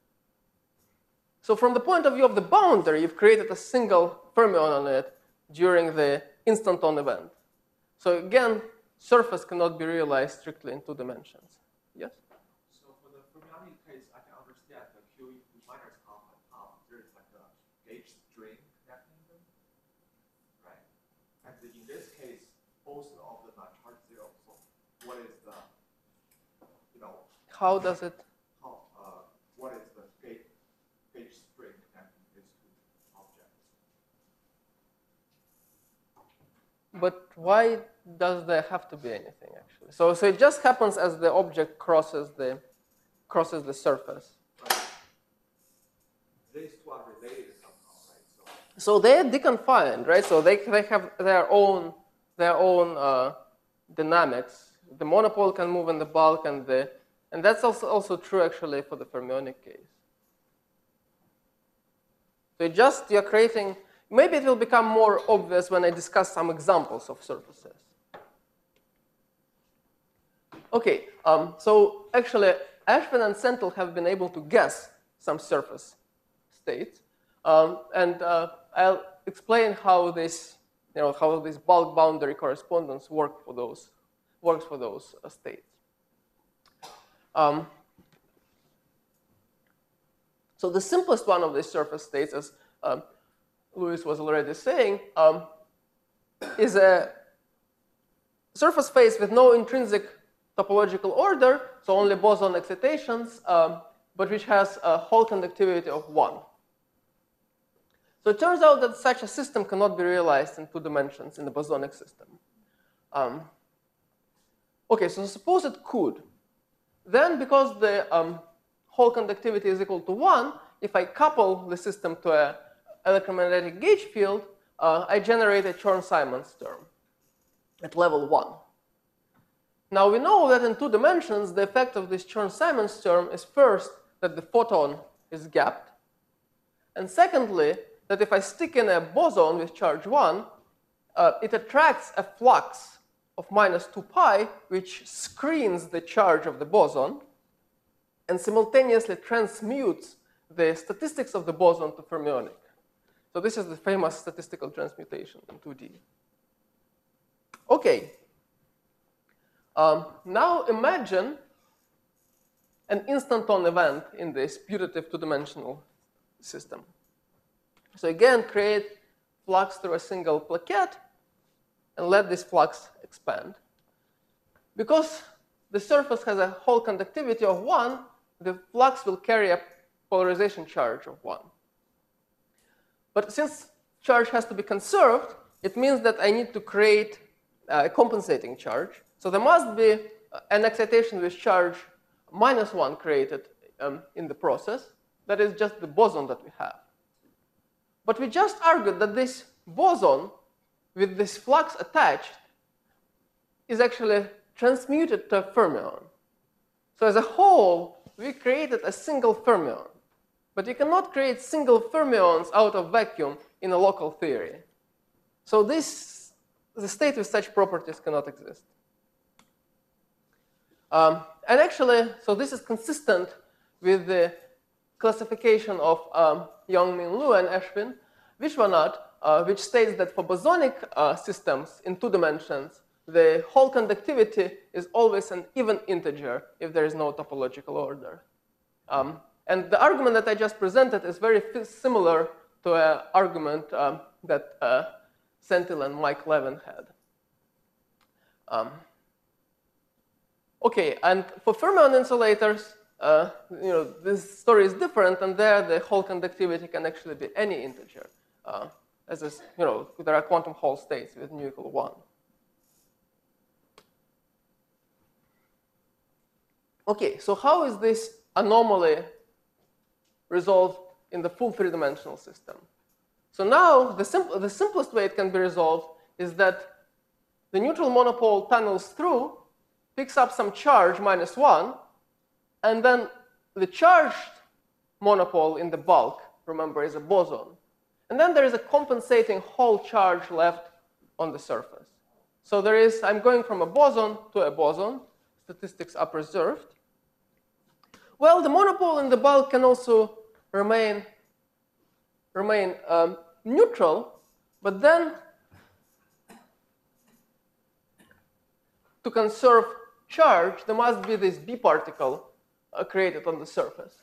So from the point of view of the boundary, you've created a single fermion on it during the instanton event. So again, surface cannot be realized strictly in two dimensions. Yes? So for the fermionic case, I can understand the Q E minus half and half. There is like a gauge string connecting them, right? And in this case, both of them are charge zero. So what is the, you know, How does it? how, uh, what is the gauge, gauge string connecting these two objects? But why does there have to be anything actually? So, so it just happens as the object crosses the crosses the surface. Right. are related somehow, right? So, So they're deconfined, right? So they, they have their own, their own uh, dynamics. The monopole can move in the bulk, and the, and that's also, also true actually for the fermionic case. So it just you're creating, maybe it will become more obvious when I discuss some examples of surfaces. Okay, um, so actually Ashwin and Senthil have been able to guess some surface states. Um, and uh, I'll explain how this, you know, how this bulk boundary correspondence work for those, works for those uh, states. Um, so the simplest one of these surface states, as um, Louis was already saying, um, is a surface phase with no intrinsic topological order, so only boson excitations, um, but which has a Hall conductivity of one. So it turns out that such a system cannot be realized in two dimensions in the bosonic system. Um, okay, so suppose it could. Then because the um, Hall conductivity is equal to one, if I couple the system to an electromagnetic gauge field, uh, I generate a Chern-Simons term at level one. Now we know that in two dimensions, the effect of this Chern-Simons term is first that the photon is gapped, and secondly, that if I stick in a boson with charge one, uh, it attracts a flux of minus two pi, which screens the charge of the boson and simultaneously transmutes the statistics of the boson to fermionic. So this is the famous statistical transmutation in two D. Okay. Um, now imagine an instanton event in this putative two-dimensional system. So again, create flux through a single plaquette and let this flux expand. Because the surface has a Hall conductivity of one, the flux will carry a polarization charge of one. But since charge has to be conserved, it means that I need to create a compensating charge. So there must be an excitation with charge minus one created um, in the process. That is just the boson that we have. But we just argued that this boson with this flux attached is actually transmuted to a fermion. So as a whole, we created a single fermion. But you cannot create single fermions out of vacuum in a local theory. So this, the state with such properties cannot exist. Um, and actually, so this is consistent with the classification of um, Youngmin Liu and Ashwin Vishwanath, uh, which states that for bosonic uh, systems in two dimensions, the Hall conductivity is always an even integer if there is no topological order. Um, and the argument that I just presented is very similar to an argument um, that uh, Senthil and Mike Levin had. Um, okay, and for fermion insulators, uh, you know, this story is different, and there the Hall conductivity can actually be any integer. Uh, as is, you know, there are quantum Hall states with nu equal one. Okay, so how is this anomaly resolved in the full three-dimensional system? So now the, simple, the simplest way it can be resolved is that the neutral monopole tunnels through, picks up some charge minus one, and then the charged monopole in the bulk, remember, is a boson. And then there is a compensating Hall charge left on the surface. So there is, I'm going from a boson to a boson. Statistics are preserved. Well, the monopole in the bulk can also remain, remain um, neutral, but then to conserve charge, there must be this B particle uh, created on the surface.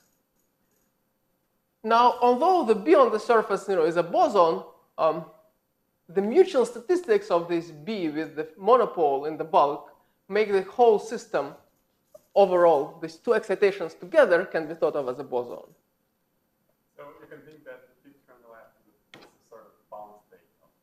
Now, although the B on the surface, you know, is a boson, um, the mutual statistics of this B with the monopole in the bulk make the whole system overall, these two excitations together can be thought of as a boson. So you can think that the picture on the left is a sort of bound state.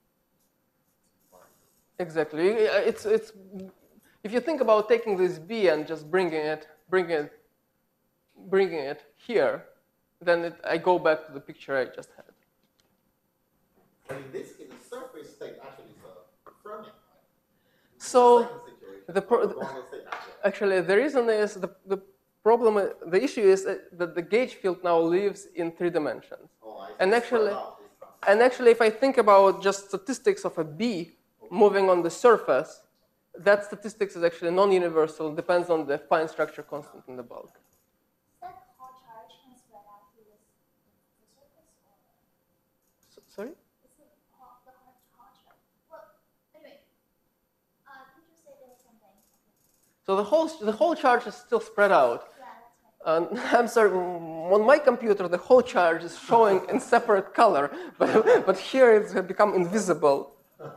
Exactly. It's, it's, if you think about taking this B and just bringing it, bringing it, bringing it here, then it, I go back to the picture I just had. So in this case, the surface state actually is a fermion, right? So Second situation, the pro- we're going to say that way. actually, the reason is the, the problem, the issue is that the gauge field now lives in three dimensions. Oh, I see. And actually, Spread out, it's not- and actually, if I think about just statistics of a bee moving on the surface, that statistics is actually non-universal, depends on the fine structure constant in the bulk. Is that Hall charge can spread out through this, the surface or? So, sorry? Is it Hall, the Hall Hall charge? Well, anyway, uh, did you say there was something? Okay. So the whole, the whole charge is still spread out. Yeah, that's right. Um, I'm sorry, mm, on my computer, the whole charge is showing in separate color, but, but here it's become invisible.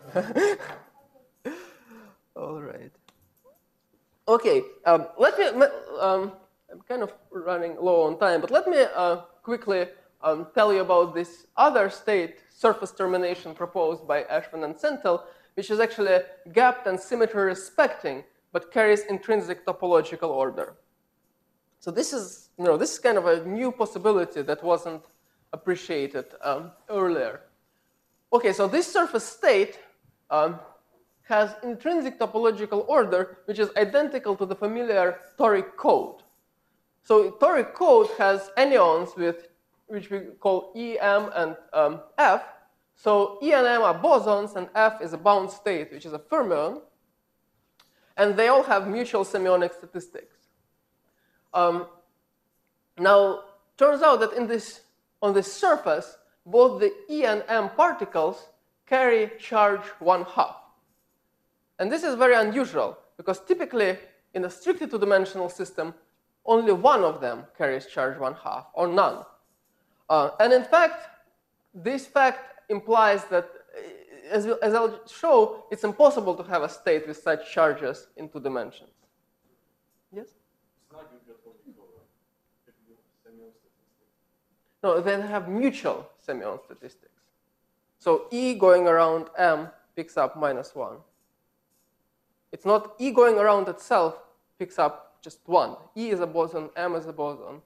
All right. Okay, um, let me, um, I'm kind of running low on time, but let me uh, quickly um, tell you about this other state, surface termination, proposed by Ashwin and Sentel, which is actually gapped and symmetry respecting, but carries intrinsic topological order. So this is, you know, this is kind of a new possibility that wasn't appreciated um, earlier. Okay, so this surface state um, has intrinsic topological order, which is identical to the familiar toric code. So toric code has anyons with, which we call E, M, and um, F. So E and M are bosons, and F is a bound state, which is a fermion. And they all have mutual semiotic statistics. Um, now, turns out that in this, on this surface, both the E and M particles carry charge one half. And this is very unusual, because typically, in a strictly two-dimensional system, only one of them carries charge one half, or none. Uh, and in fact, this fact implies that, as, as I'll show, it's impossible to have a state with such charges in two dimensions. Yes? It's not usual topological, right? If you semyon statistics. No, they have mutual semyon statistics. So E going around M picks up minus one. It's not E going around itself picks up just one. E is a boson, M is a boson.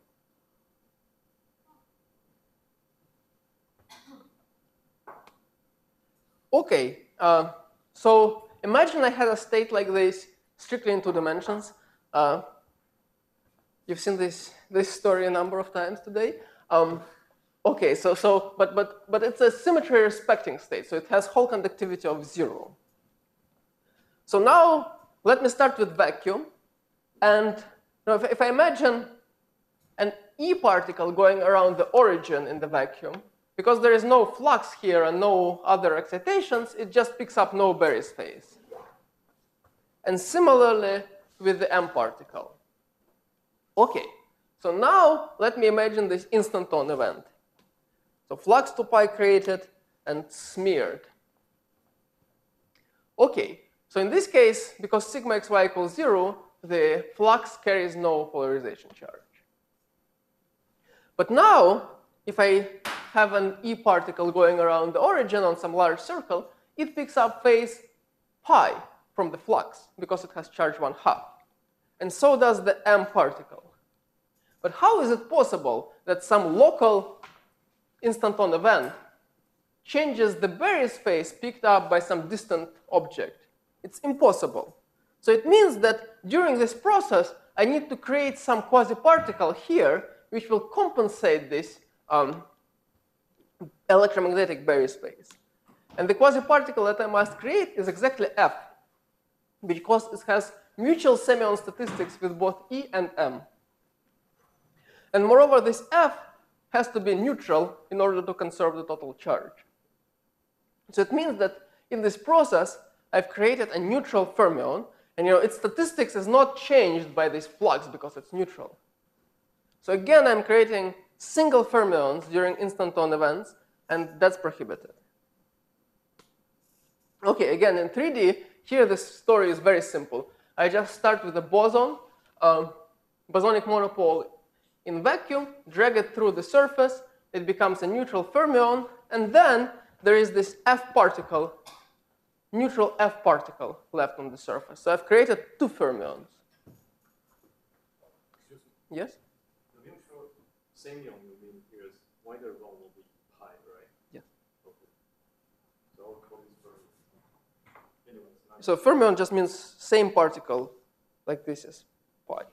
Okay, uh, so imagine I had a state like this, strictly in two dimensions. Uh, you've seen this, this story a number of times today. Um, okay, so, so but, but, but it's a symmetry respecting state, so it has Hall conductivity of zero. So now, let me start with vacuum. And now if, if I imagine an E particle going around the origin in the vacuum, because there is no flux here and no other excitations, it just picks up no Berry's phase. And similarly with the M particle. Okay, so now let me imagine this instanton event. So flux two pi created and smeared. Okay. So in this case, because sigma xy equals zero, the flux carries no polarization charge. But now, if I have an E particle going around the origin on some large circle, it picks up phase pi from the flux, because it has charge one half. And so does the M particle. But how is it possible that some local instanton event changes the Berry's phase picked up by some distant object? It's impossible. So it means that during this process, I need to create some quasi-particle here, which will compensate this um, electromagnetic Berry's phase. And the quasi-particle that I must create is exactly F, because it has mutual semyon statistics with both E and M. And moreover, this F has to be neutral in order to conserve the total charge. So it means that in this process, I've created a neutral fermion, and you know, its statistics is not changed by this flux because it's neutral. So again, I'm creating single fermions during instanton events, and that's prohibited. Okay, again, in three D, here the story is very simple. I just start with a boson, um, bosonic monopole in vacuum, drag it through the surface, it becomes a neutral fermion, and then there is this F particle, neutral F particle left on the surface. So I've created two fermions. Excuse me. Yes? The neutral semyon you mean wider one will be pi, right? Yes. Okay. So I'll call this fermion. Anyways, not So fermion just means same particle, like this is pi.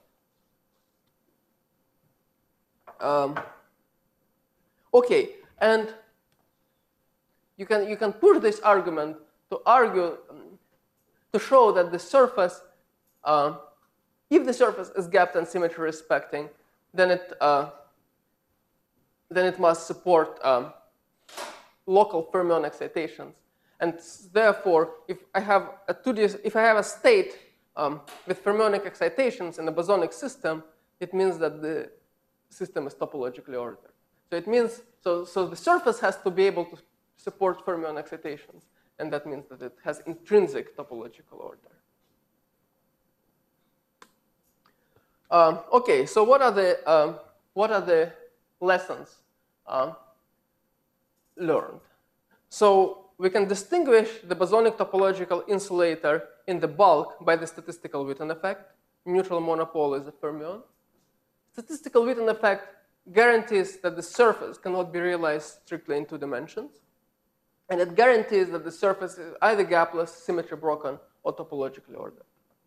Um, okay, and you can you can push this argument to argue um, to show that the surface, uh, if the surface is gapped and symmetry respecting, then it uh, then it must support um, local fermion excitations, and therefore, if I have a two D, if I have a state um, with fermionic excitations in a bosonic system, it means that the system is topologically ordered. So it means so so the surface has to be able to support fermion excitations, and that means that it has intrinsic topological order. Um, okay, so what are the um, what are the lessons um, learned? So we can distinguish the bosonic topological insulator in the bulk by the statistical Witten effect. Neutral monopole is a fermion. Statistical Witten effect guarantees that the surface cannot be realized strictly in two dimensions. And it guarantees that the surface is either gapless, symmetry broken, or topologically ordered.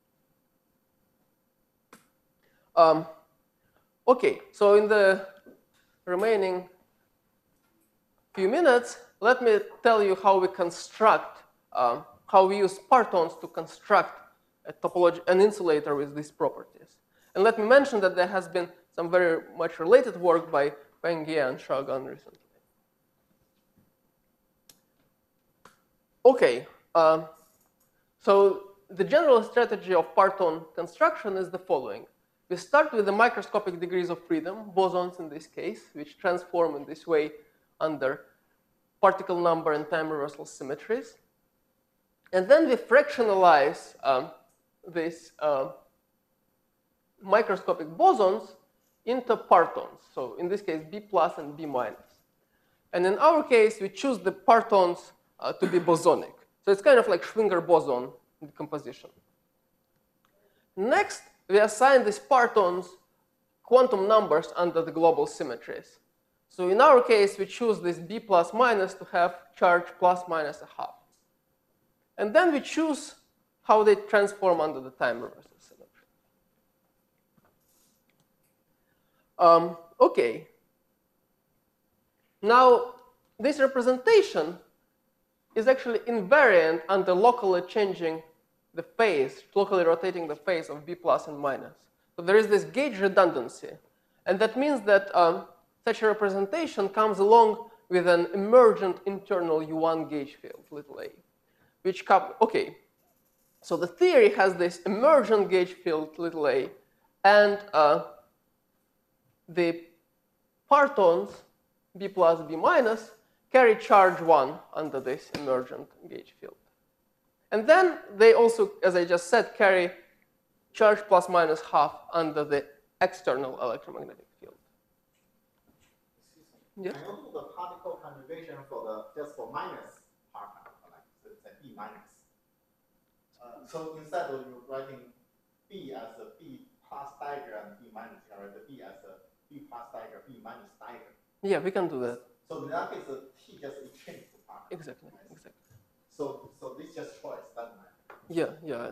Um, okay, so in the remaining few minutes, let me tell you how we construct, um, how we use partons to construct a topology, an insulator with these properties. And let me mention that there has been some very much related work by Peng Ye and Shaogan recently. Okay, um, so the general strategy of parton construction is the following. We start with the microscopic degrees of freedom, bosons in this case, which transform in this way under particle number and time reversal symmetries. And then we fractionalize um, these uh, microscopic bosons into partons. So in this case, B plus and B minus. And in our case, we choose the partons uh, to be bosonic. So it's kind of like Schwinger boson decomposition. Next, we assign these partons quantum numbers under the global symmetries. So in our case, we choose this B plus minus to have charge plus minus a half. And then we choose how they transform under the time reversal symmetry. Um, okay. Now, this representation is actually invariant under locally changing the phase, locally rotating the phase of B plus and minus. So there is this gauge redundancy. And that means that um, such a representation comes along with an emergent internal U one gauge field, little a, which comes, okay. So the theory has this emergent gauge field, little a, and uh, the partons, B plus, B minus, carry charge one under this emergent gauge field. And then they also, as I just said, carry charge plus minus half under the external electromagnetic field. Yeah? Can you do the particle conjugation for the just for minus particle, like it's a B minus? Uh, so instead of you writing B as a B plus dagger and B minus, you can write the B as a B plus dagger, B minus dagger. Yeah, we can do that. So in that case, the T just exchanges the particle. Exactly, exactly. So, so this just choice, doesn't matter. Yeah, yeah.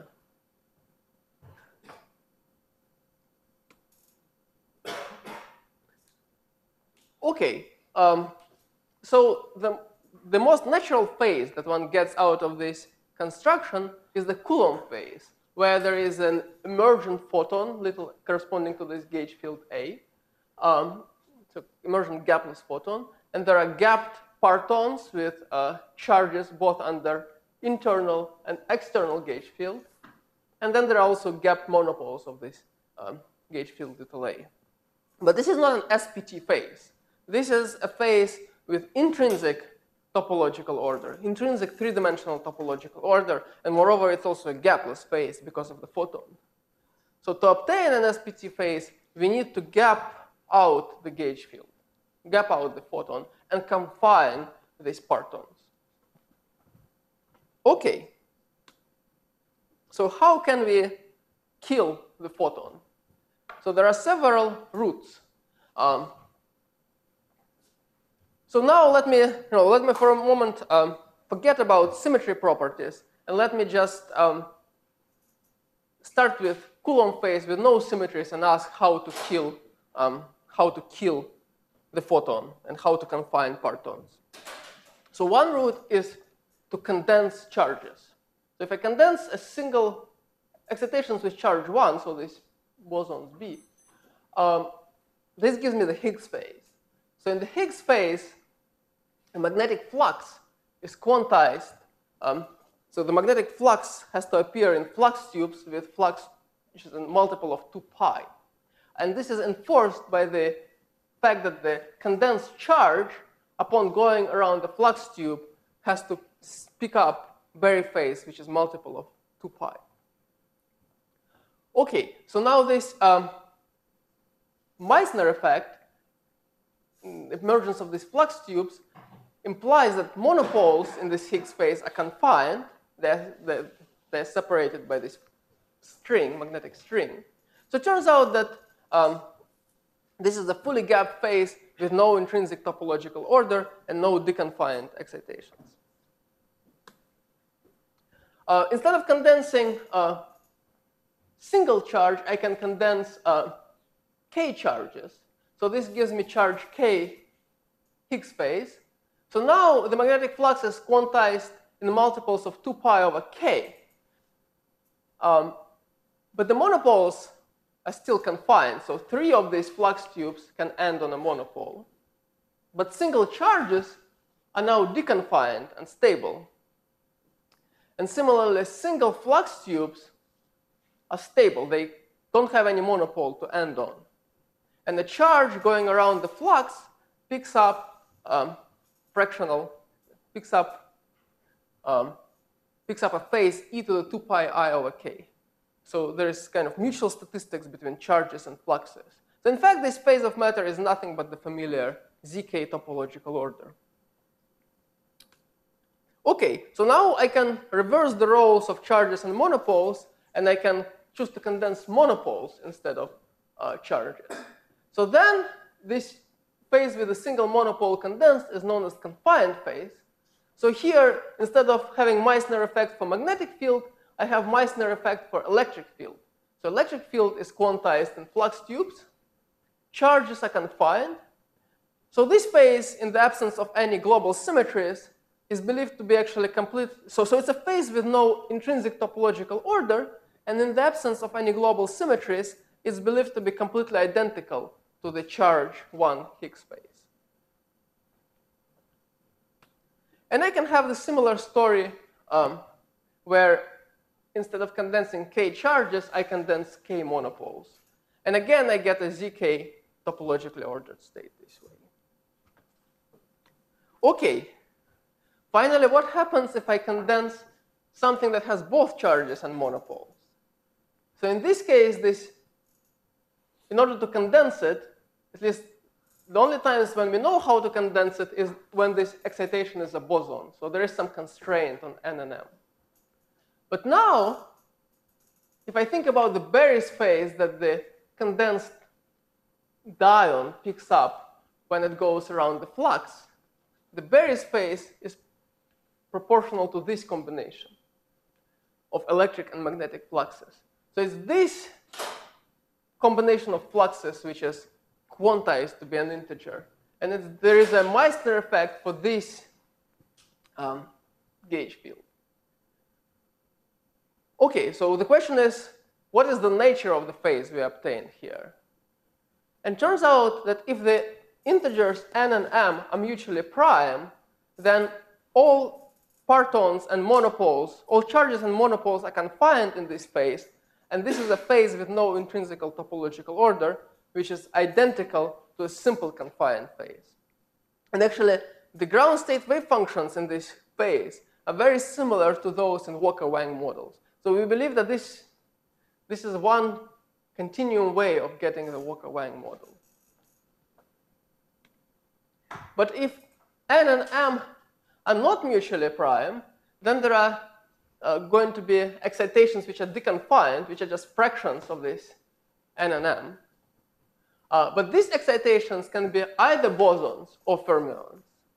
Okay, um, so the, the most natural phase that one gets out of this construction is the Coulomb phase, where there is an emergent photon, little corresponding to this gauge field A, um, so emergent gapless photon, and there are gapped partons with uh, charges both under internal and external gauge field, and then there are also gapped monopoles of this um, gauge field little a. But this is not an S P T phase. This is a phase with intrinsic topological order, intrinsic three-dimensional topological order, and moreover, it's also a gapless phase because of the photon. So to obtain an S P T phase, we need to gap out the gauge field, gap out the photon, and confine these partons. Okay. So how can we kill the photon? So there are several routes. Um, So now let me, you know, let me for a moment um, forget about symmetry properties, and let me just um, start with Coulomb phase with no symmetries and ask how to kill, um, how to kill the photon and how to confine partons. So one route is to condense charges. So if I condense a single excitations with charge one, so this bosons B, um, this gives me the Higgs phase. So in the Higgs phase, the magnetic flux is quantized. Um, so the magnetic flux has to appear in flux tubes with flux which is a multiple of two pi. And this is enforced by the fact that the condensed charge, upon going around the flux tube, has to pick up Berry phase, which is multiple of two pi. Okay, so now this um, Meissner effect, emergence of these flux tubes, implies that monopoles in this Higgs phase are confined. They're, they're, they're separated by this string, magnetic string. So it turns out that um, this is a fully gapped phase with no intrinsic topological order and no deconfined excitations. Uh, instead of condensing a single charge, I can condense uh, k charges. So this gives me charge k Higgs phase. So now the magnetic flux is quantized in multiples of two pi over k. Um, but the monopoles are still confined. So three of these flux tubes can end on a monopole. But single charges are now deconfined and stable. And similarly, single flux tubes are stable. They don't have any monopole to end on. And the charge going around the flux picks up um, fractional, picks up, um, picks up a phase e to the two pi I over k. So there is kind of mutual statistics between charges and fluxes. So in fact, this phase of matter is nothing but the familiar zk topological order. Okay, so now I can reverse the roles of charges and monopoles, and I can choose to condense monopoles instead of uh, charges. So then this phase with a single monopole condensed is known as confined phase. So here, instead of having Meissner effect for magnetic field, I have Meissner effect for electric field. So electric field is quantized in flux tubes. Charges are confined. So this phase, in the absence of any global symmetries, is believed to be actually complete. So, so it's a phase with no intrinsic topological order. And in the absence of any global symmetries, it's believed to be completely identical to the charge one Higgs phase. And I can have the similar story um, where instead of condensing k charges, I condense k monopoles. And again, I get a zk topologically ordered state this way. Okay. Finally, what happens if I condense something that has both charges and monopoles? So in this case, this, in order to condense it, at least the only times when we know how to condense it is when this excitation is a boson. So there is some constraint on n and m. But now, if I think about the Berry's phase that the condensed dion picks up when it goes around the flux, the Berry's phase is proportional to this combination of electric and magnetic fluxes. So it's this combination of fluxes which is quantized to be an integer. And it's, there is a Meissner effect for this um, gauge field. Okay, so the question is, what is the nature of the phase we obtained here? And it turns out that if the integers n and m are mutually prime, then all partons and monopoles, all charges and monopoles are confined in this phase. And this is a phase with no intrinsical topological order, which is identical to a simple confined phase. And actually, the ground state wave functions in this phase are very similar to those in Walker-Wang models. So we believe that this, this is one continuum way of getting the Walker-Wang model. But if n and m are not mutually prime, then there are uh, going to be excitations which are deconfined, which are just fractions of this n and m. Uh, but these excitations can be either bosons or fermions.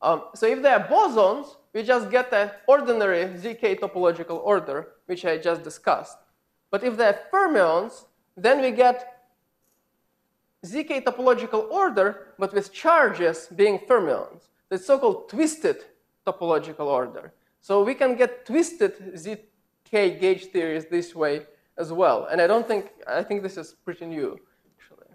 Um, so if they are bosons, we just get an ordinary Z K topological order, which I just discussed. But if they're fermions, then we get Z K topological order, but with charges being fermions. It's so-called twisted topological order. So we can get twisted Z K gauge theories this way as well. And I don't think, I think this is pretty new, actually.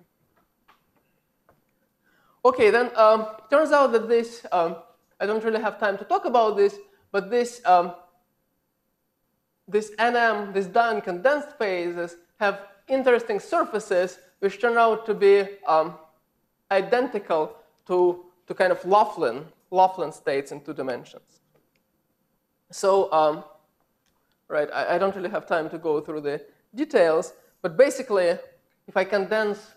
Okay, then um, turns out that this, um, I don't really have time to talk about this, but this, um, this N M, these Dion condensed phases have interesting surfaces which turn out to be um, identical to, to kind of Laughlin, Laughlin states in two dimensions. So, um, right, I, I don't really have time to go through the details, but basically, if I condense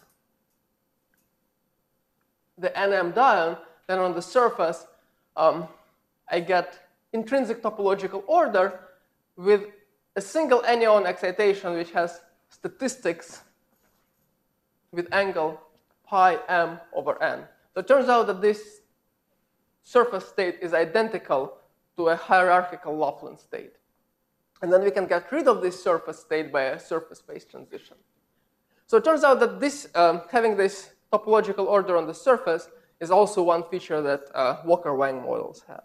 the N M Dion, then on the surface, um, I get intrinsic topological order with a single anion excitation which has statistics with angle pi m over n. So it turns out that this surface state is identical to a hierarchical Laughlin state. And then we can get rid of this surface state by a surface phase transition. So it turns out that this, um, having this topological order on the surface is also one feature that uh, Walker-Wang models have.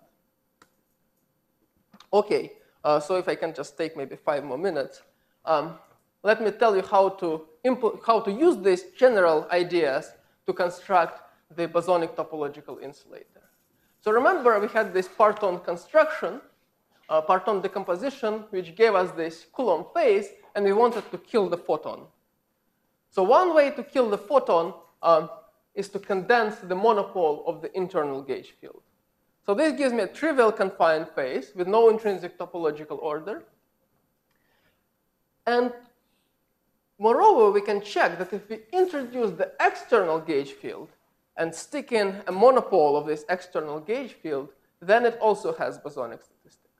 Okay, uh, so if I can just take maybe five more minutes, um, let me tell you how to, how to use these general ideas to construct the bosonic topological insulator. So remember, we had this parton construction, uh, parton decomposition, which gave us this Coulomb phase, and we wanted to kill the photon. So one way to kill the photon um, is to condense the monopole of the internal gauge field. So this gives me a trivial confined phase with no intrinsic topological order. And moreover, we can check that if we introduce the external gauge field and stick in a monopole of this external gauge field, then it also has bosonic statistics.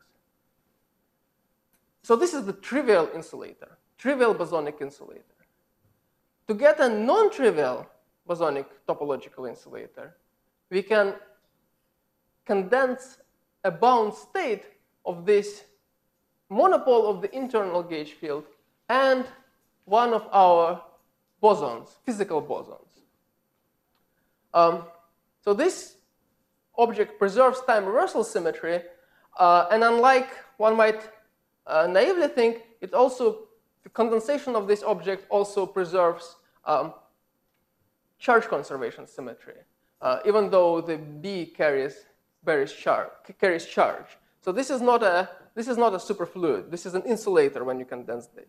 So this is the trivial insulator, trivial bosonic insulator. To get a non-trivial bosonic topological insulator, we can condense a bound state of this monopole of the internal gauge field and one of our bosons, physical bosons. Um, so this object preserves time reversal symmetry, uh, and unlike one might uh, naively think, it also, the condensation of this object also preserves um, charge conservation symmetry, uh, even though the B carries, carries, char carries charge. So this is not a, this is not a superfluid. This is an insulator when you condense this.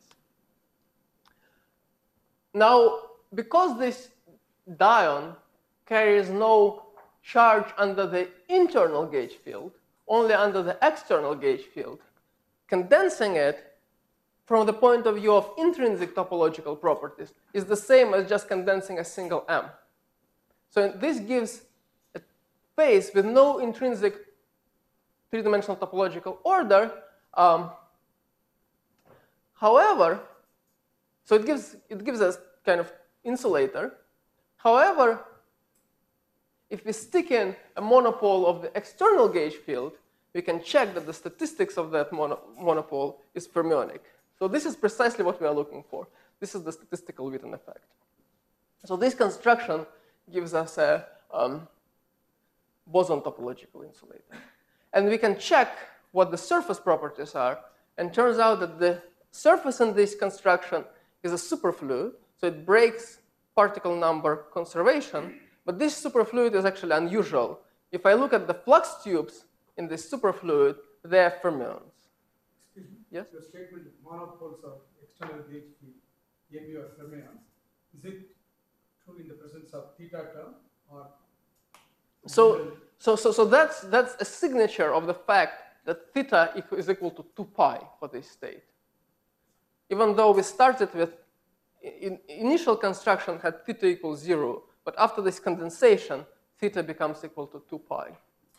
Now, because this dion carries no charge under the internal gauge field, only under the external gauge field, condensing it from the point of view of intrinsic topological properties is the same as just condensing a single M. So this gives a phase with no intrinsic three-dimensional topological order. Um, however, so it gives, it gives us kind of insulator. However, if we stick in a monopole of the external gauge field, we can check that the statistics of that mono monopole is fermionic. So this is precisely what we are looking for. This is the statistical Witten effect. So this construction gives us a um, boson topological insulator. And we can check what the surface properties are. And turns out that the surface in this construction is a superfluid. So it breaks particle number conservation. But this superfluid is actually unusual. If I look at the flux tubes in this superfluid, they are fermions. Excuse me? Yes? Your statement monopoles of external gauge field, M U are fermions. Is it true in the presence of theta term or? So, so, so, so that's, that's a signature of the fact that theta is equal to two pi for this state. Even though we started with, in, initial construction had theta equals zero, but after this condensation, theta becomes equal to two pi.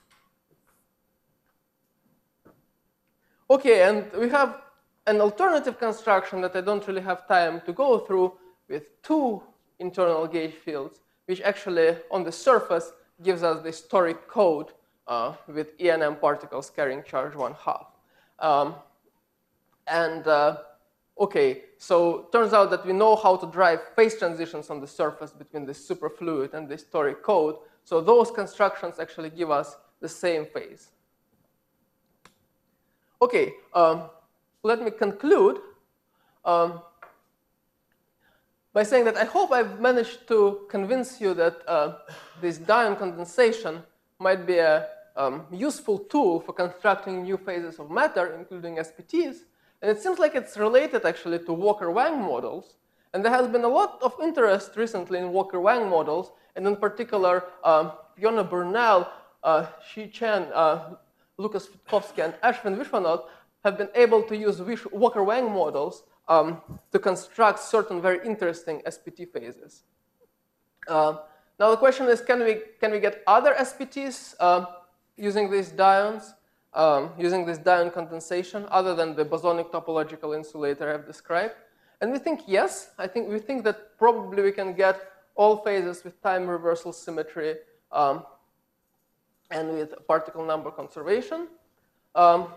Okay, and we have an alternative construction that I don't really have time to go through with two internal gauge fields, which actually on the surface gives us this toric code uh, with E and M particles carrying charge one half. Um, and uh, okay, so turns out that we know how to drive phase transitions on the surface between this superfluid and this toric code. So those constructions actually give us the same phase. Okay, um, let me conclude um, by saying that I hope I've managed to convince you that uh, this Dion condensation might be a um, useful tool for constructing new phases of matter, including S P Ts. And it seems like it's related actually to Walker-Wang models. And there has been a lot of interest recently in Walker-Wang models, and in particular, um, Fiona Burnell, uh, Shi Chen, uh, Lucas Witkowski, and Ashwin Vishwanath have been able to use Walker-Wang models um, to construct certain very interesting S P T phases. Uh, now the question is, can we, can we get other S P Ts uh, using these Dions? Um, using this Dion condensation, other than the bosonic topological insulator I've described? And we think yes. I think we think that probably we can get all phases with time reversal symmetry um, and with particle number conservation. Um,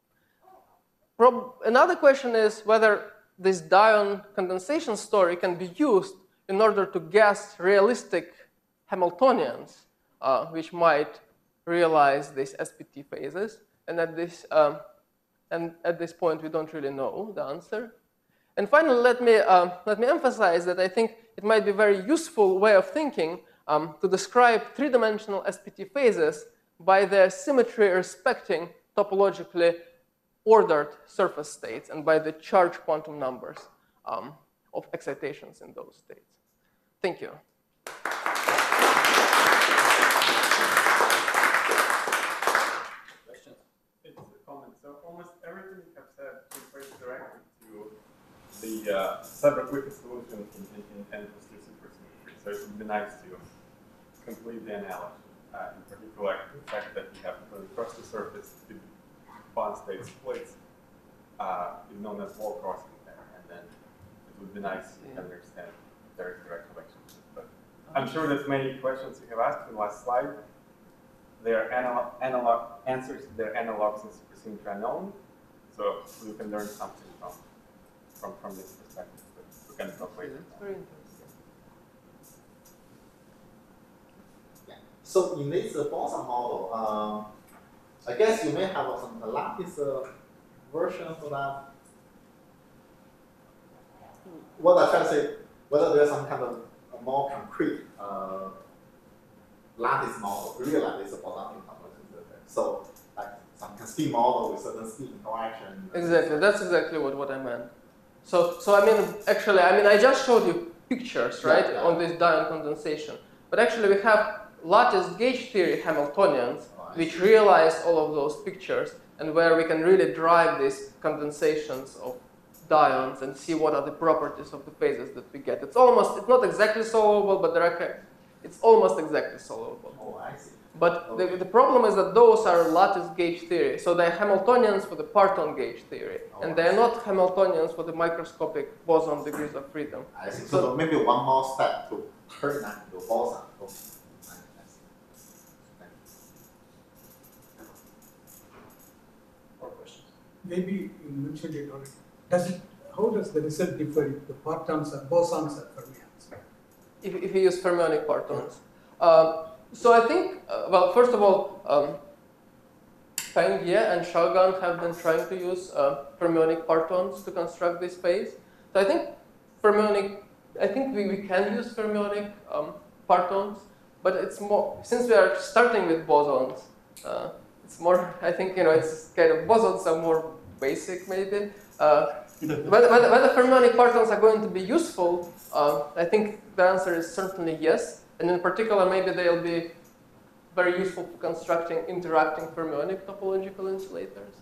another question is whether this Dion condensation story can be used in order to guess realistic Hamiltonians, uh, which might realize these S P T phases, and at this um, and at this point we don't really know the answer. And finally, let me um, let me emphasize that I think it might be a very useful way of thinking um, to describe three-dimensional S P T phases by their symmetry respecting topologically ordered surface states and by the charge quantum numbers um, of excitations in those states. Thank you. So almost everything you have said refers directly to the uh, Seiberg-Witten solution in, in, in N plus two supersymmetry. So it would be nice to complete the analogy. Uh, in particular, the fact that you have when you cross the surface, the bond state splits uh, is known as wall crossing there, and then it would be nice to understand if there is a direct relationship. But I'm sure that many questions you have asked in the last slide, their analog, analog answers to their analogs in supersymmetry are known, so we can learn something from from, from this perspective. But we can talk later. That's very interesting. Yeah. So in this uh, boson model, um, I guess you may have some lattice uh, version for that. What I try to say, whether there's some kind of a more concrete uh, lattice model, real lattice bosonic topology. So like some spin model with certain spin interaction. Exactly, that's exactly what, what I meant. So, so I mean, actually, I mean, I just showed you pictures, right, yeah, yeah. on this Dion condensation. But actually, we have lattice gauge theory Hamiltonians, oh, which realize all of those pictures, and where we can really drive these condensations of Dions and see what are the properties of the phases that we get. It's almost, it's not exactly solvable, but there are, it's almost exactly solvable. Oh, I see. But okay. the, the problem is that those are lattice gauge theory. So they're Hamiltonians for the parton gauge theory. Oh, and they're not Hamiltonians for the microscopic boson degrees of freedom. I see. So, so maybe one more step to turn that into boson. Okay. More questions? Maybe you mentioned it already. Does it, how does the result differ if the partons are bosons or fermions? If, if you use fermionic partons. Um, so I think, uh, well, first of all, um, Feng Ye and Xiaogan have been trying to use uh, fermionic partons to construct this phase. So I think fermionic, I think we, we can use fermionic um, partons, but it's more, since we are starting with bosons, uh, it's more, I think, you know, it's kind of bosons are more basic maybe. Uh, whether, whether, whether fermionic partons are going to be useful, uh, I think the answer is certainly yes. And in particular, maybe they'll be very useful for constructing interacting fermionic topological insulators.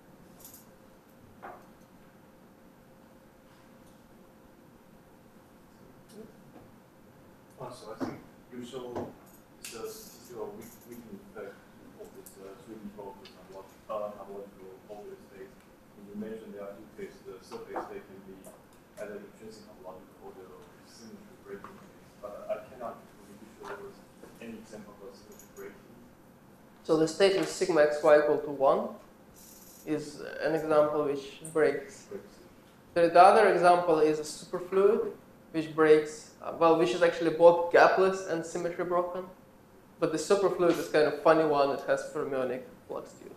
Also, I think you show the statistical weakening effect of this uh, swinging focus on what topological order states. And you mentioned that in case the surface state can be at an intrinsic topological order of symmetry breaking. But I cannot really show any example of symmetry breaking. So So the state with sigma xy equal to one is an example which breaks. The, the other example is a superfluid, which breaks, uh, well, which is actually both gapless and symmetry broken. But the superfluid is kind of funny one. It has fermionic flux tubes.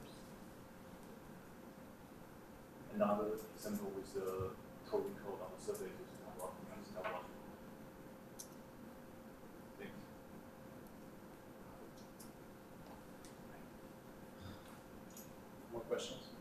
Another example with the coding code on the surface is topological. Thanks. More questions?